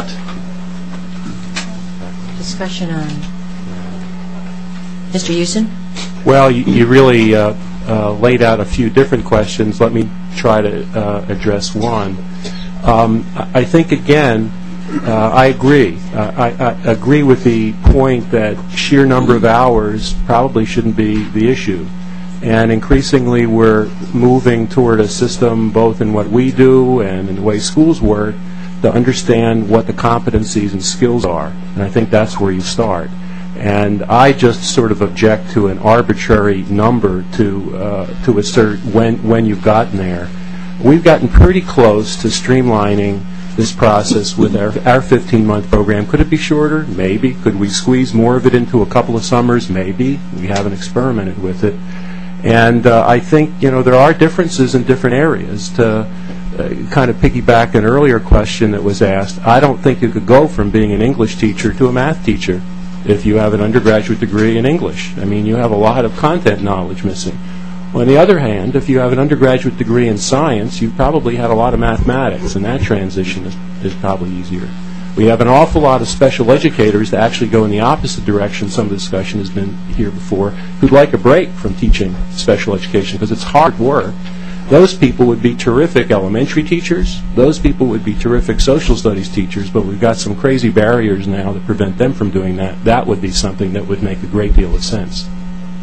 Discussion on Mister Houston? Well, you, you really uh, uh, laid out a few different questions. Let me try to uh, address one. Um, I think, again, Uh, I agree. Uh, I, I agree with the point that sheer number of hours probably shouldn't be the issue. And increasingly we're moving toward a system, both in what we do and in the way schools work, to understand what the competencies and skills are. And I think that's where you start. And I just sort of object to an arbitrary number to uh, to assert when, when you've gotten there. We've gotten pretty close to streamlining this process with our our fifteen-month program. Could it be shorter? Maybe. Could we squeeze more of it into a couple of summers? Maybe. We haven't experimented with it. And uh, I think, you know, there are differences in different areas. To uh, kind of piggyback an earlier question that was asked, I don't think you could go from being an English teacher to a math teacher if you have an undergraduate degree in English. I mean, you have a lot of content knowledge missing. On the other hand, if you have an undergraduate degree in science, you've probably had a lot of mathematics, and that transition is, is probably easier. We have an awful lot of special educators that actually go in the opposite direction. Some of the discussion has been here before, who'd like a break from teaching special education because it's hard work. Those people would be terrific elementary teachers. Those people would be terrific social studies teachers, but we've got some crazy barriers now that prevent them from doing that. That would be something that would make a great deal of sense.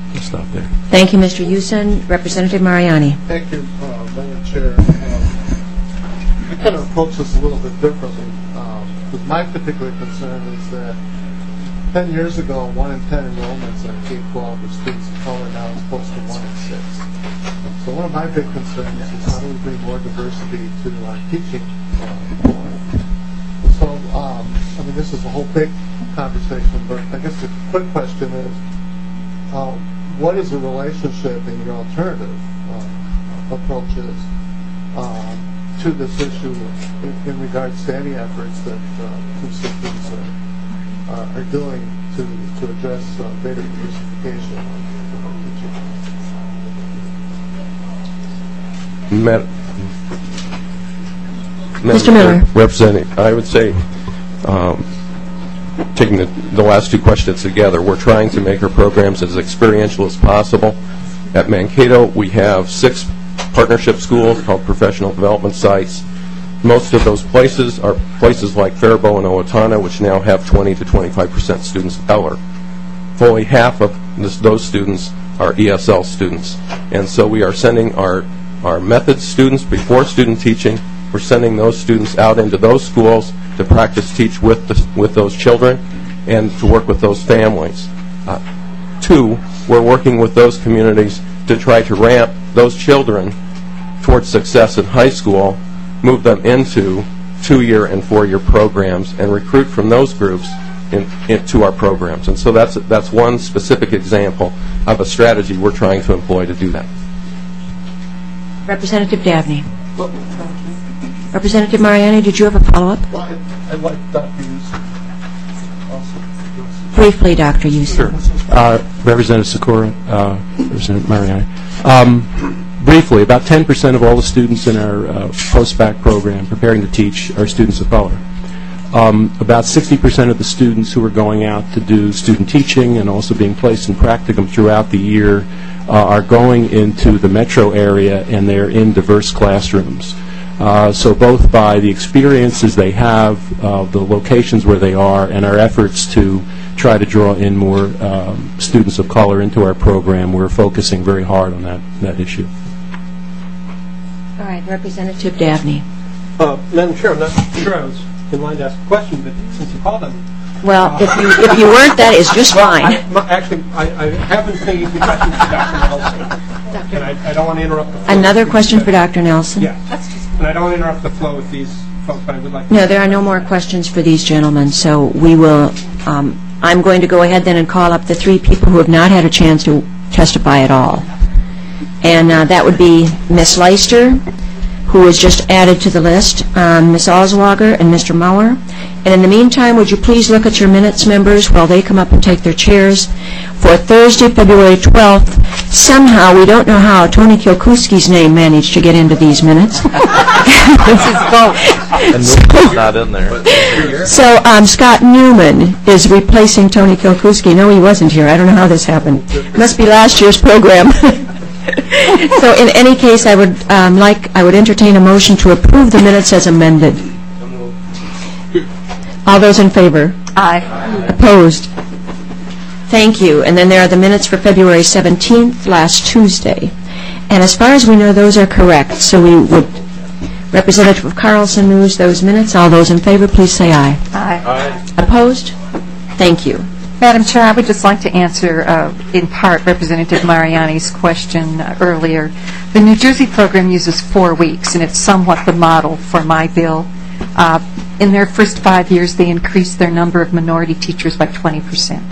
I'll stop there. Thank you, Mister Houston. Representative Mariani. Thank you, uh, Madam Chair. Um, I kind of approach this a little bit differently. Um, because my particular concern is that ten years ago, one in ten enrollments in K twelve were students of color. Now it's close to one in six. So one of my big concerns is how do we bring more diversity to our teaching uh, So, um, I mean, this is a whole big conversation, but I guess the quick question is, uh, what is the relationship in your alternative uh, approaches um, to this issue in, in regards to any efforts that uh, constituents are, uh, are doing to, to address uh, greater diversification of teaching? Madam Mister Miller. Representative, I would say, um, taking the, the last two questions together, we're trying to make our programs as experiential as possible. At Mankato, we have six partnership schools called professional development sites. Most of those places are places like Faribault and Owatonna, which now have twenty to twenty-five percent students of color. Fully half of this, those students are E S L students. And so we are sending our, our methods students before student teaching. We're sending those students out into those schools to practice teach with the, with those children and to work with those families. Uh, two, we're working with those communities to try to ramp those children towards success in high school, move them into two-year and four-year programs, and recruit from those groups in, into our programs. And so that's, that's one specific example of a strategy we're trying to employ to do that. Representative Dabney. Representative Mariani, did you have a follow-up? Well, I, I'd like Doctor Houston also. Briefly, Doctor Houston. Sure. Uh, Representative Sikora, uh, Representative Mariani. Um, briefly, about ten percent of all the students in our uh, post-bac program preparing to teach are students of color. Um, about sixty percent of the students who are going out to do student teaching and also being placed in practicum throughout the year uh, are going into the metro area, and they're in diverse classrooms. Uh, so both by the experiences they have, uh, the locations where they are, and our efforts to try to draw in more um, students of color into our program, we're focusing very hard on that, that issue. All right, Representative Dabney. Uh, Madam Chair, I'm not sure I was in line to ask a question, but since you called them. Well, uh, if you if you weren't, that is just well, fine. I, my, actually, I, I have been thinking of questions for Doctor Nelson, and I, I don't want to interrupt the flow. Another question for Doctor Nelson? Yeah, and I don't want to interrupt the flow with these folks, but I would like to... No, there are no more questions for these gentlemen, so we will, um, I'm going to go ahead then and call up the three people who have not had a chance to testify at all. And uh, that would be Miz Leister, who was just added to the list, um, Miz Oswager and Mister Mauer. And in the meantime, would you please look at your minutes, members, while they come up and take their chairs. For Thursday, February twelfth, somehow, we don't know how, Tony Kilkuski's name managed to get into these minutes. And Newman's not in there. So um, Scott Newman is replacing Tony Kilkuski. No, he wasn't here. I don't know how this happened. Must be last year's program. So in any case, I would um, like, I would entertain a motion to approve the minutes as amended. All those in favor? Aye. Opposed? Thank you. And then there are the minutes for February seventeenth, last Tuesday. And as far as we know, those are correct. So we would, Representative Carlson moves those minutes. All those in favor, please say aye. Aye. Aye. Opposed? Thank you. Madam Chair, I would just like to answer, uh, in part, Representative Mariani's question uh, earlier. The New Jersey program uses four weeks, and it's somewhat the model for my bill. Uh, in their first five years, they increased their number of minority teachers by twenty percent.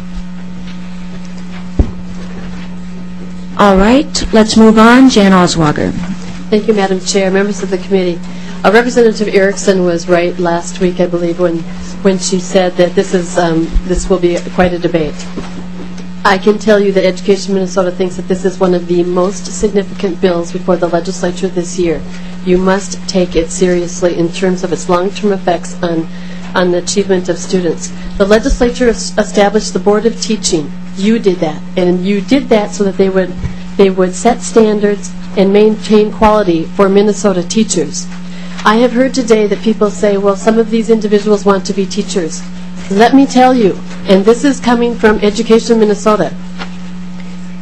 All right, let's move on. Jan Oswager. Thank you, Madam Chair, members of the committee. Uh, Representative Erickson was right last week, I believe, when when she said that this is um, this will be quite a debate. I can tell you that Education Minnesota thinks that this is one of the most significant bills before the legislature this year. You must take it seriously in terms of its long-term effects on on the achievement of students. The legislature established the Board of Teaching. You did that, and you did that so that they would they would set standards and maintain quality for Minnesota teachers. I have heard today that people say, well, some of these individuals want to be teachers. Let me tell you, and this is coming from Education Minnesota,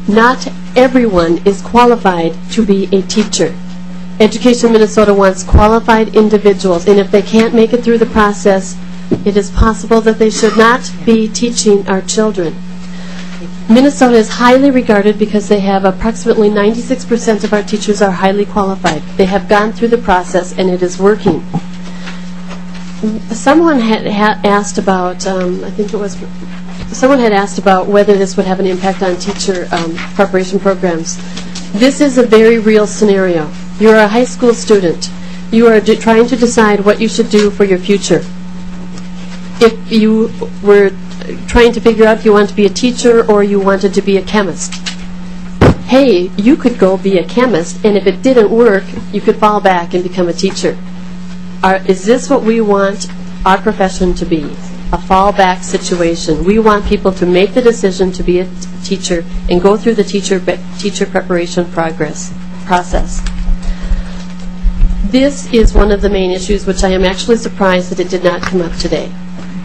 Not everyone is qualified to be a teacher. Education Minnesota wants qualified individuals, and if they can't make it through the process, it is possible that they should not be teaching our children. Minnesota is highly regarded because they have approximately ninety-six percent of our teachers are highly qualified. They have gone through the process, and it is working. Someone had, had asked about, um, I think it was, someone had asked about whether this would have an impact on teacher um, preparation programs. This is a very real scenario. You're a high school student. You are d- trying to decide what you should do for your future. If you were trying to figure out if you want to be a teacher or you wanted to be a chemist, hey, you could go be a chemist, and if it didn't work, you could fall back and become a teacher. Are, is this what we want our profession to be? A fallback situation. We want people to make the decision to be a t- teacher and go through the teacher be- teacher preparation progress process. This is one of the main issues, which I am actually surprised that it did not come up today.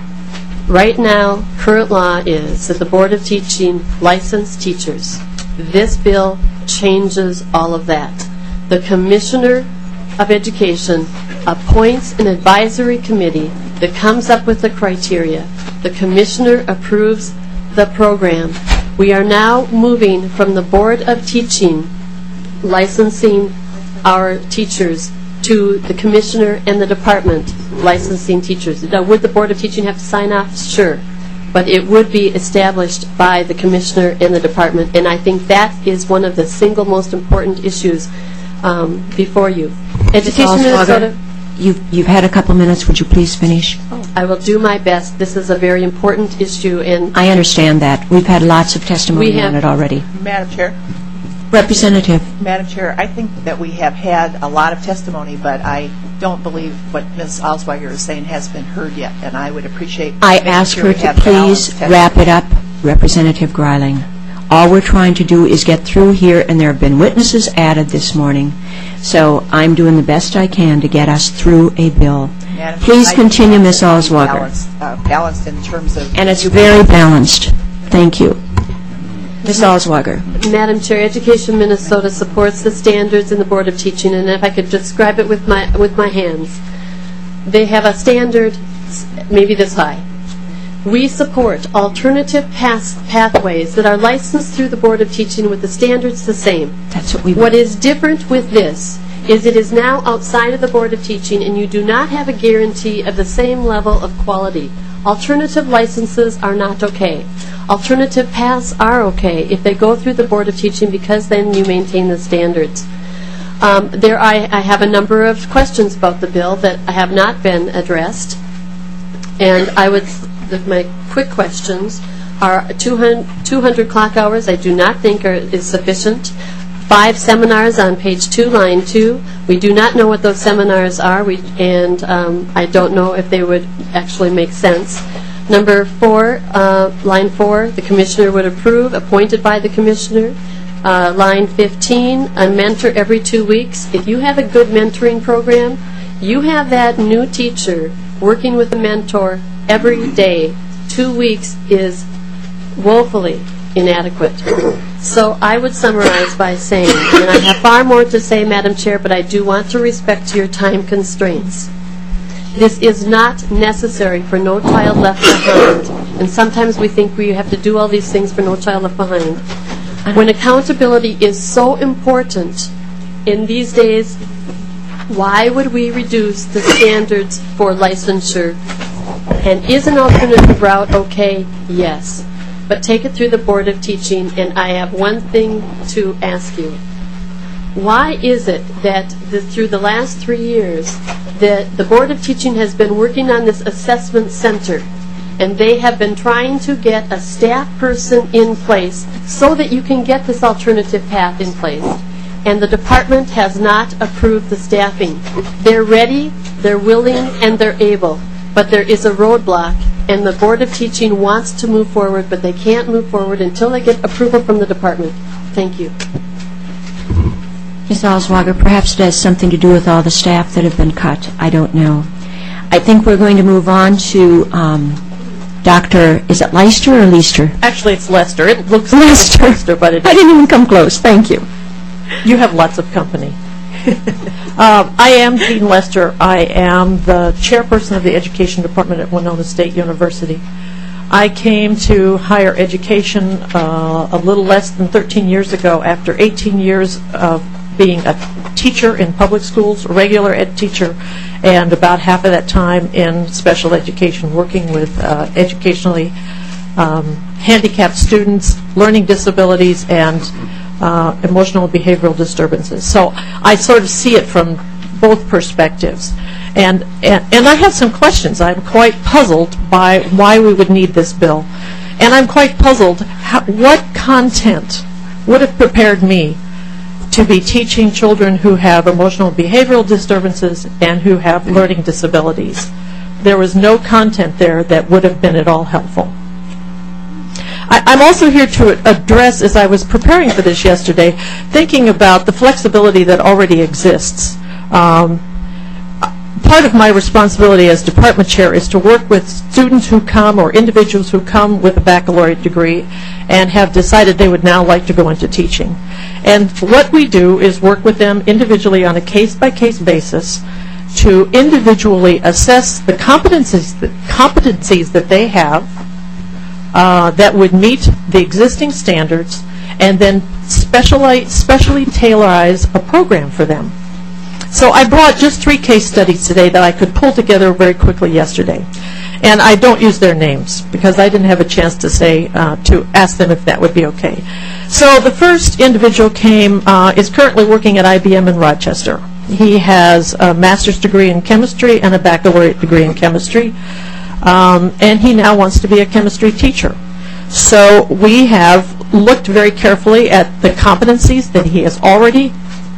Right now, current law is that the Board of Teaching licensed teachers. This bill changes all of that. The Commissioner of Education appoints an advisory committee that comes up with the criteria. The Commissioner approves the program. We are now moving from the Board of Teaching licensing our teachers to the Commissioner and the Department licensing teachers. Now, would the Board of Teaching have to sign off? Sure. But it would be established by the Commissioner and the Department, and I think that is one of the single most important issues um, before you. Education Minnesota. You've, you've had a couple minutes. Would you please finish? I will do my best. This is a very important issue, and I understand that. We've had lots of testimony We on have- it already. Madam Chair? Representative. Madam Chair, I think that we have had a lot of testimony, but I don't believe what Miz Alsweiger is saying has been heard yet, and I would appreciate I making ask sure her we to have please balanced wrap it up, Representative Greiling. All we're trying to do is get through here, and there have been witnesses added this morning, so I'm doing the best I can to get us through a bill. Madam Please Chair, I continue, think Miz it's Alswager. Balanced, uh, balanced in terms of... And it's very balanced. Thank you. Miz Alswager. Madam Chair, Education Minnesota supports the standards in the Board of Teaching, and if I could describe it with my with my hands, they have a standard s- maybe this high. We support alternative path pathways that are licensed through the Board of Teaching with the standards the same. That's what we What is different with this is it is now outside of the Board of Teaching, and you do not have a guarantee of the same level of quality. Alternative licenses are not okay. Alternative paths are okay if they go through the Board of Teaching, because then you maintain the standards. Um, there, I, I have a number of questions about the bill that have not been addressed, and I would, the, my quick questions are two hundred, two hundred clock hours I do not think are, is sufficient. Five seminars on page two, line two. We do not know what those seminars are, we, and um, I don't know if they would actually make sense. Number four, uh, line four, the Commissioner would approve, appointed by the Commissioner. Uh, line fifteen, a mentor every two weeks. If you have a good mentoring program, you have that new teacher working with a mentor every day. Two weeks is woefully inadequate. So I would summarize by saying, and I have far more to say, Madam Chair, but I do want to respect your time constraints. This is not necessary for No Child Left Behind, and sometimes we think we have to do all these things for No Child Left Behind. When accountability is so important in these days, why would we reduce the standards for licensure? And is an alternative route okay? Yes. But take it through the Board of Teaching, and I have one thing to ask you. Why is it that the, through the last three years that the Board of Teaching has been working on this assessment center, and they have been trying to get a staff person in place so that you can get this alternative path in place, and the department has not approved the staffing? They're ready, they're willing, and they're able, but there is a roadblock, and the Board of Teaching wants to move forward, but they can't move forward until they get approval from the department. Thank you. Miz Alswager, perhaps it has something to do with all the staff that have been cut. I don't know. I think we're going to move on to um, Doctor, is it Leister or Leister? Actually, it's Lester. It looks Lester. like Lester, but it I didn't even come close. Thank you. You have lots of company. um, I am Jean Lester. I am the chairperson of the Education Department at Winona State University. I came to higher education uh, a little less than thirteen years ago after eighteen years of being a teacher in public schools, a regular ed teacher, and about half of that time in special education, working with uh, educationally um, handicapped students, learning disabilities, and uh, emotional behavioral disturbances. So I sort of see it from both perspectives. And, and, and I have some questions. I'm quite puzzled by why we would need this bill. And I'm quite puzzled how, what content would have prepared me to be teaching children who have emotional behavioral disturbances and who have learning disabilities. There was no content there that would have been at all helpful. I, I'm also here to address, as I was preparing for this yesterday, thinking about the flexibility that already exists. Um, part of my responsibility as department chair is to work with students who come or individuals who come with a baccalaureate degree and have decided they would now like to go into teaching. And what we do is work with them individually on a case-by-case basis to individually assess the competencies that, competencies that they have uh, that would meet the existing standards, and then specially, specially tailorize a program for them. So I brought just three case studies today that I could pull together very quickly yesterday. And I don't use their names because I didn't have a chance to say, uh, to ask them if that would be okay. So the first individual came, uh, is currently working at I B M in Rochester. He has a master's degree in chemistry and a baccalaureate degree in chemistry. Um, and he now wants to be a chemistry teacher. So we have looked very carefully at the competencies that he has already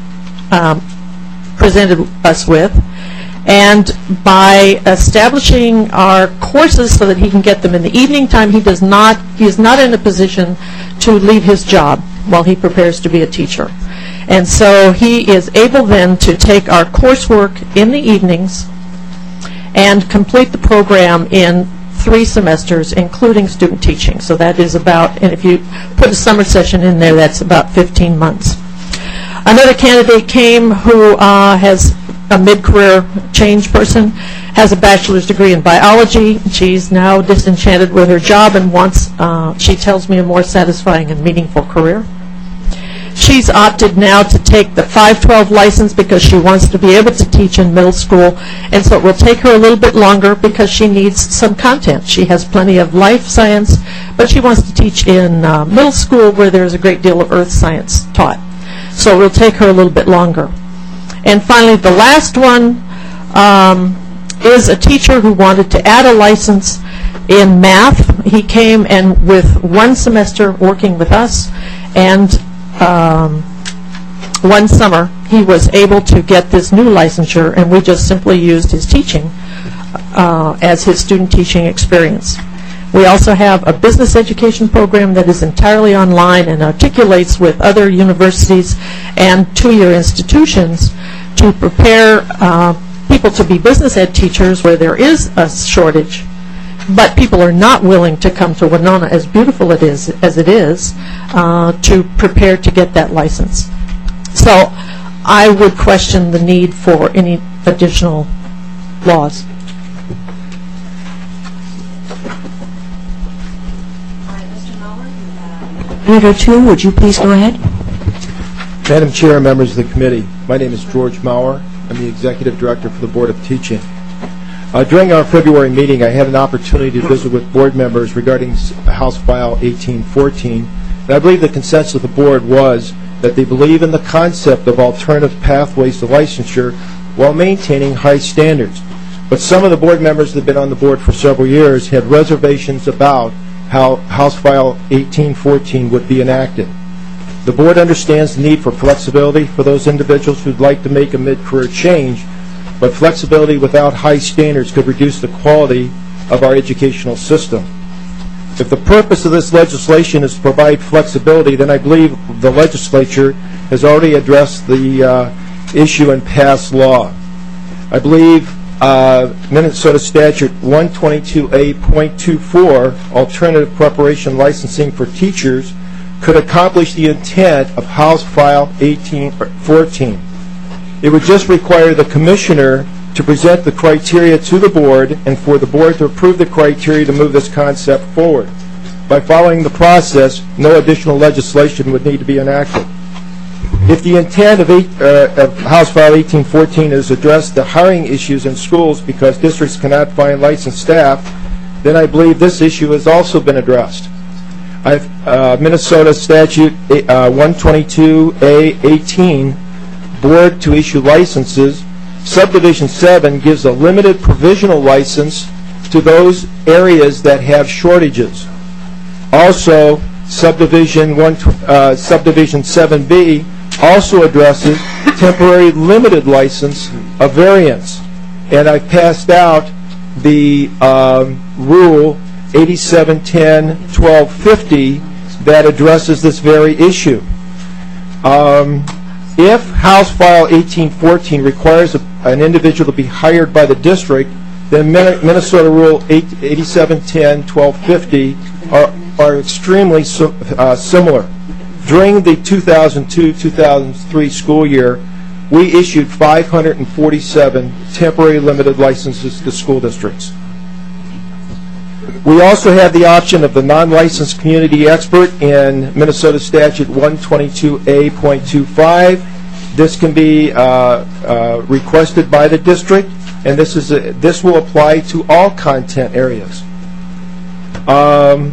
um, presented us with, and by establishing our courses so that he can get them in the evening time, he does not he is not in a position to leave his job while he prepares to be a teacher. And so he is able then to take our coursework in the evenings and complete the program in three semesters, including student teaching. So that is about, and if you put a summer session in there, that's about fifteen months. Another candidate came who uh, has a mid-career change person, has a bachelor's degree in biology. She's now disenchanted with her job and wants, uh, she tells me, a more satisfying and meaningful career. She's opted now to take the five twelve license because she wants to be able to teach in middle school, and so it will take her a little bit longer because she needs some content. She has plenty of life science, but she wants to teach in uh, middle school where there's a great deal of earth science taught. So it will take her a little bit longer. And finally, the last one um, is a teacher who wanted to add a license in math. He came and with one semester working with us, and um, one summer he was able to get this new licensure, and we just simply used his teaching uh, as his student teaching experience. We also have a business education program that is entirely online and articulates with other universities and two-year institutions to prepare uh, people to be business ed teachers where there is a shortage, but people are not willing to come to Winona, as beautiful it is as it is, uh, to prepare to get that license. So I would question the need for any additional laws. Senator two, would you please go ahead? Madam Chair and members of the committee, my name is George Maurer. I'm the Executive Director for the Board of Teaching. Uh, during our February meeting, I had an opportunity to visit with board members regarding House File eighteen fourteen, and I believe the consensus of the board was that they believe in the concept of alternative pathways to licensure while maintaining high standards. But some of the board members that have been on the board for several years had reservations about how House File eighteen fourteen would be enacted. The board understands the need for flexibility for those individuals who'd like to make a mid-career change, but flexibility without high standards could reduce the quality of our educational system. If the purpose of this legislation is to provide flexibility, then I believe the legislature has already addressed the uh, issue and passed law. I believe uh, Minnesota Statute one twenty-two A point two four, alternative preparation licensing for teachers, could accomplish the intent of House File eighteen fourteen. It would just require the Commissioner to present the criteria to the Board and for the Board to approve the criteria to move this concept forward. By following the process, no additional legislation would need to be enacted. If the intent of, eight, uh, of House File eighteen fourteen is address the hiring issues in schools because districts cannot find licensed staff, then I believe this issue has also been addressed. I've, uh, Minnesota Statute uh, one twenty-two A eighteen, Board to issue licenses, Subdivision seven gives a limited provisional license to those areas that have shortages. Also, Subdivision one, uh, Subdivision seven B also addresses temporary limited license of variance. And I passed out the um, rule eighty-seven ten twelve fifty that addresses this very issue. Um, if House File eighteen fourteen requires a, an individual to be hired by the district, then Minnesota Rule eighty-seven ten twelve fifty are, are extremely so, uh, similar. During the two thousand two two thousand three school year, we issued five hundred forty-seven temporary limited licenses to school districts. We also have the option of the non-licensed community expert in Minnesota Statute one twenty-two A point two five. This can be uh, uh, requested by the district, and this is a, this will apply to all content areas. Um,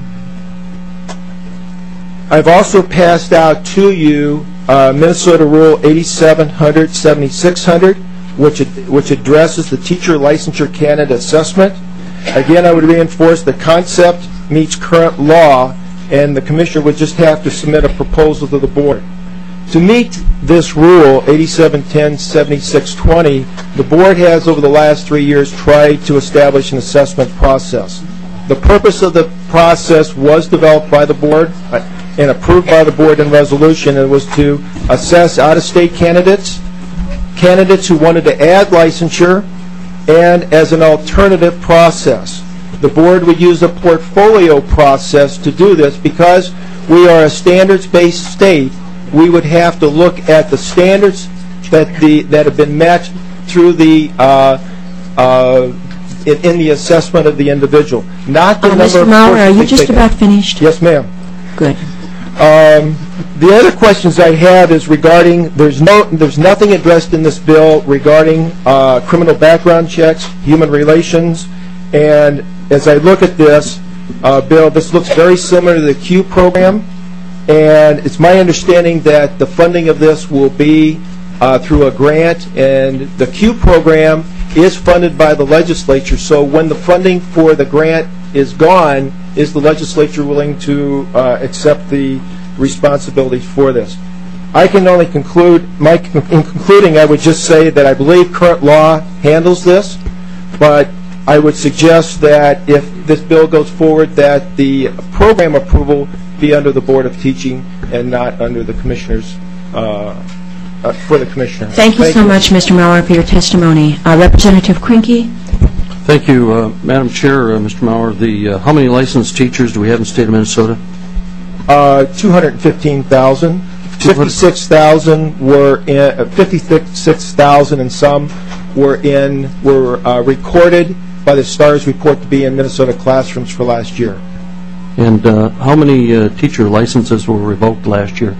I've also passed out to you uh, Minnesota Rule eighty-seven hundred seventy-six hundred, which ad which addresses the teacher licensure candidate assessment. Again, I would reinforce the concept meets current law, and the Commissioner would just have to submit a proposal to the Board. To meet this rule, eighty-seven ten seventy-six twenty, the Board has over the last three years tried to establish an assessment process. The purpose of the process was developed by the Board uh, and approved by the Board in resolution, and was to assess out-of-state candidates, candidates who wanted to add licensure, and as an alternative process. The Board would use a portfolio process to do this because we are a standards-based state. We would have to look at the standards that the that have been met through the uh, uh, in, in the assessment of the individual, not the uh, number Mister of Maurer, are you courses just taken. about finished? Yes, ma'am. Good. Um, the other questions I have is regarding, there's no, there's nothing addressed in this bill regarding uh, criminal background checks, human relations, and as I look at this uh, bill, this looks very similar to the Q program, and it's my understanding that the funding of this will be uh, through a grant, and the Q program is funded by the legislature, so when the funding for the grant is gone, is the legislature willing to uh, accept the responsibility for this? I can only conclude, my, in concluding, I would just say that I believe current law handles this, but I would suggest that if this bill goes forward, that the program approval be under the Board of Teaching and not under the Commissioners, uh, uh, for the Commissioner. Thank you Thank so you. much, Mister Maurer, for your testimony. Uh, Representative Krinke? Thank you, uh, Madam Chair, uh, Mister Maurer. The, uh, how many licensed teachers do we have in the state of Minnesota? Uh, two hundred fifteen thousand. fifty-six thousand were in, uh, fifty-six thousand and some were in, were uh, recorded by the STARS report to be in Minnesota classrooms for last year. And uh, how many uh, teacher licenses were revoked last year?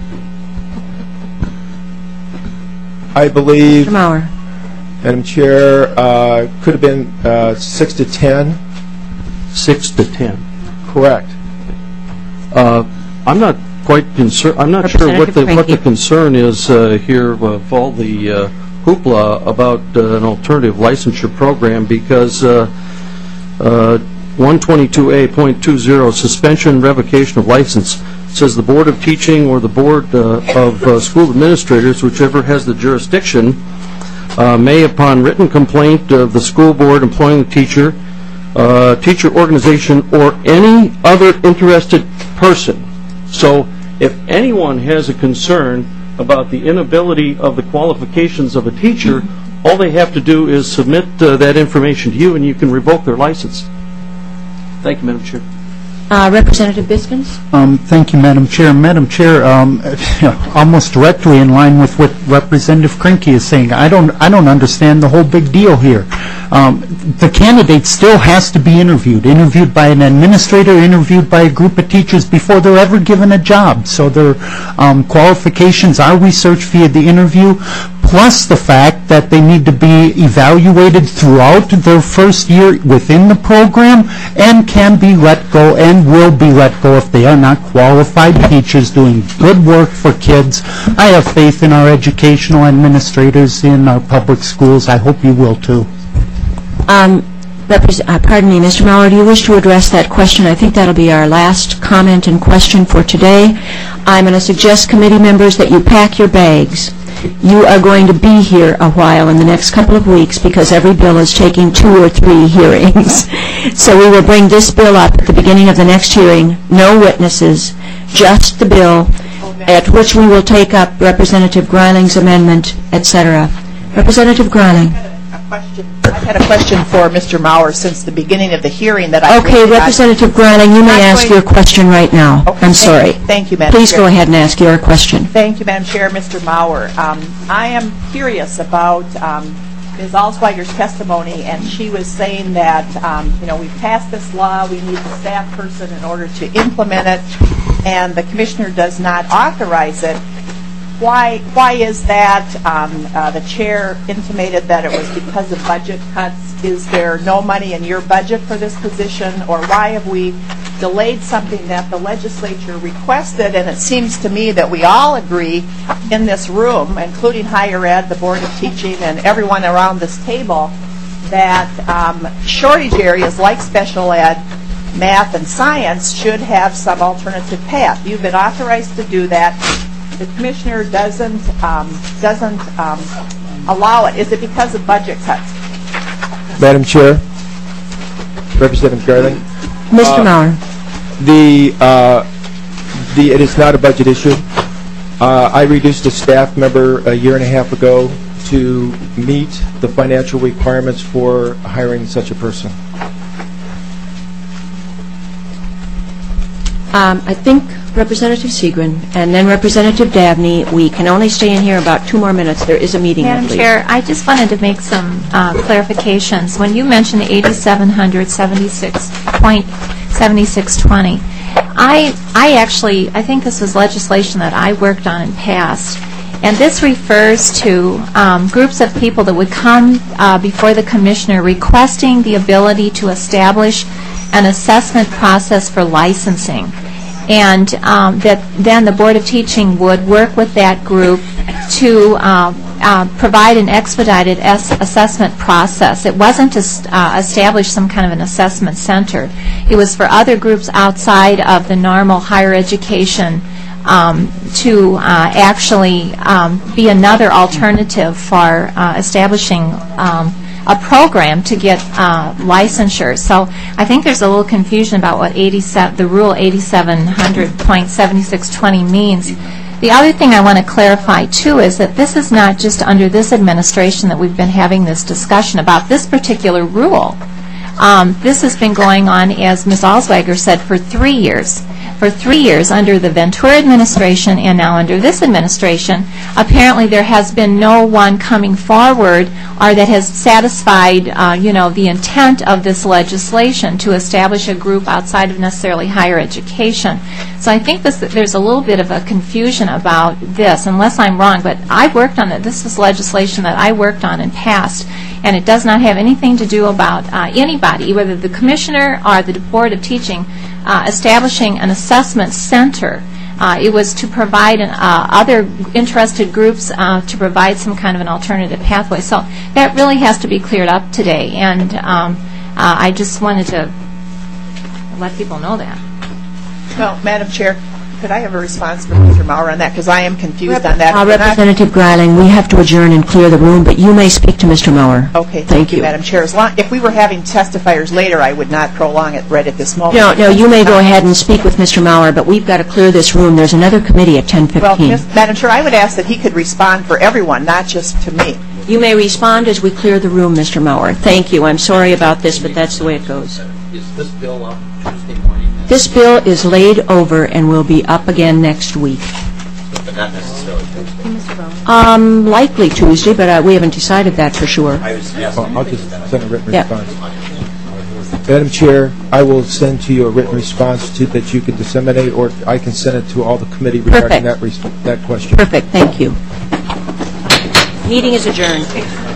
I believe, Mister Maurer. Madam Chair, uh, could have been uh, six to ten. Six to ten. Correct. Uh, I'm not quite concerned. I'm not sure what the what the concern is uh, here of all the uh, hoopla about uh, an alternative licensure program, because uh, uh, one twenty-two A point two zero, suspension revocation of license, says the Board of Teaching or the Board uh, of uh, School Administrators, whichever has the jurisdiction, uh, may, upon written complaint of the school board employing the teacher, uh, teacher organization, or any other interested person. So if anyone has a concern about the inability of the qualifications of a teacher all they have to do is submit uh, that information to you, and you can revoke their license. Thank you, Madam Chair. Uh, Representative Biskins? Um, thank you, Madam Chair. Madam Chair, um, almost directly in line with what Representative Krinke is saying, I don't, I don't understand the whole big deal here. Um, the candidate still has to be interviewed, interviewed by an administrator, interviewed by a group of teachers before they're ever given a job. So their um, qualifications are researched via the interview, plus the fact that they need to be evaluated throughout their first year within the program and can be let go and will be let go if they are not qualified teachers doing good work for kids. I have faith in our educational administrators in our public schools. I hope you will too. Um, repres- uh, pardon me, Mister Maurer, do you wish to address that question? I think that'll be our last comment and question for today. I'm going to suggest, committee members, that you pack your bags. You are going to be here a while in the next couple of weeks because every bill is taking two or three hearings. So we will bring this bill up at the beginning of the next hearing, no witnesses, just the bill, at which we will take up Representative Greiling's amendment, et cetera. Representative Greiling. I've had a question for Mister Maurer since the beginning of the hearing that I... Okay, Representative Greiling, you may ask your question right now. Okay, I'm thank sorry. you. Thank you, Madam Please Chair. go ahead and ask your question. Thank you, Madam Chair. Mister Maurer, um, I am curious about um, Miz Alsweiger's testimony, and she was saying that, um, you know, we passed this law, we need the staff person in order to implement it, and the commissioner does not authorize it. Why why is that? Um, uh, the chair intimated that it was because of budget cuts. Is there no money in your budget for this position? Or why have we delayed something that the legislature requested? And it seems to me that we all agree in this room, including higher ed, the Board of Teaching, and everyone around this table, that um, shortage areas like special ed, math, and science should have some alternative path. You've been authorized to do that. The commissioner doesn't um, doesn't um, allow it. Is it because of budget cuts? Madam Chair, Representative Greiling. Mister Uh, Maurer. The uh, the it is not a budget issue. Uh, I reduced a staff member a year and a half ago to meet the financial requirements for hiring such a person. Um, I think Representative Seagren and then Representative Dabney. We can only stay in here about two more minutes. There is a meeting. Madam Chair, I just wanted to make some uh, clarifications. When you mentioned the eighty-seven hundred seventy-six point seven six two zero, I I actually I think this was legislation that I worked on and passed. And this refers to um, groups of people that would come uh, before the commissioner requesting the ability to establish an assessment process for licensing. And um, that then the Board of Teaching would work with that group to uh, uh, provide an expedited es- assessment process. It wasn't to st- uh, establish some kind of an assessment center. It was for other groups outside of the normal higher education um, to uh, actually um, be another alternative for uh, establishing um, a program to get uh, licensure. So I think there's a little confusion about what eighty-seven, the rule eighty-seven hundred point seven six two zero means. The other thing I want to clarify, too, is that this is not just under this administration that we've been having this discussion about this particular rule. Um, this has been going on, as Miz Alsweiger said, for three years. For three years under the Ventura administration and now under this administration, apparently there has been no one coming forward or that has satisfied, uh, you know, the intent of this legislation to establish a group outside of necessarily higher education. So I think this, there's a little bit of a confusion about this, unless I'm wrong, but I worked on it. This is legislation that I worked on and passed, and it does not have anything to do about uh, anybody, whether the commissioner or the Board of Teaching, uh, establishing an assessment center. Uh, it was to provide an, uh, other interested groups uh, to provide some kind of an alternative pathway. So that really has to be cleared up today, and um, uh, I just wanted to let people know that. Well, Madam Chair, could I have a response from Mister Maurer on that? Because I am confused on that. Uh, Representative Greiling, we have to adjourn and clear the room, but you may speak to Mister Maurer. Okay, thank, Thank you, you. Madam Chair. As long, if we were having testifiers later, I would not prolong it right at this moment. No, no, you may go ahead and speak with Mister Maurer, but we've got to clear this room. There's another committee at ten fifteen. Well, Miz Madam Chair, I would ask that he could respond for everyone, not just to me. You may respond as we clear the room, Mister Maurer. Thank you. I'm sorry about this, but that's the way it goes. Is this bill up Tuesday morning? This bill is laid over and will be up again next week. But not necessarily Tuesday. Um, likely Tuesday, but uh, we haven't decided that for sure. I was Well, I'll just send a written Yeah. response. Madam Chair, I will send to you a written response to, that you can disseminate, or I can send it to all the committee regarding Perfect. that, res- that question. Perfect. Thank you. Meeting is adjourned.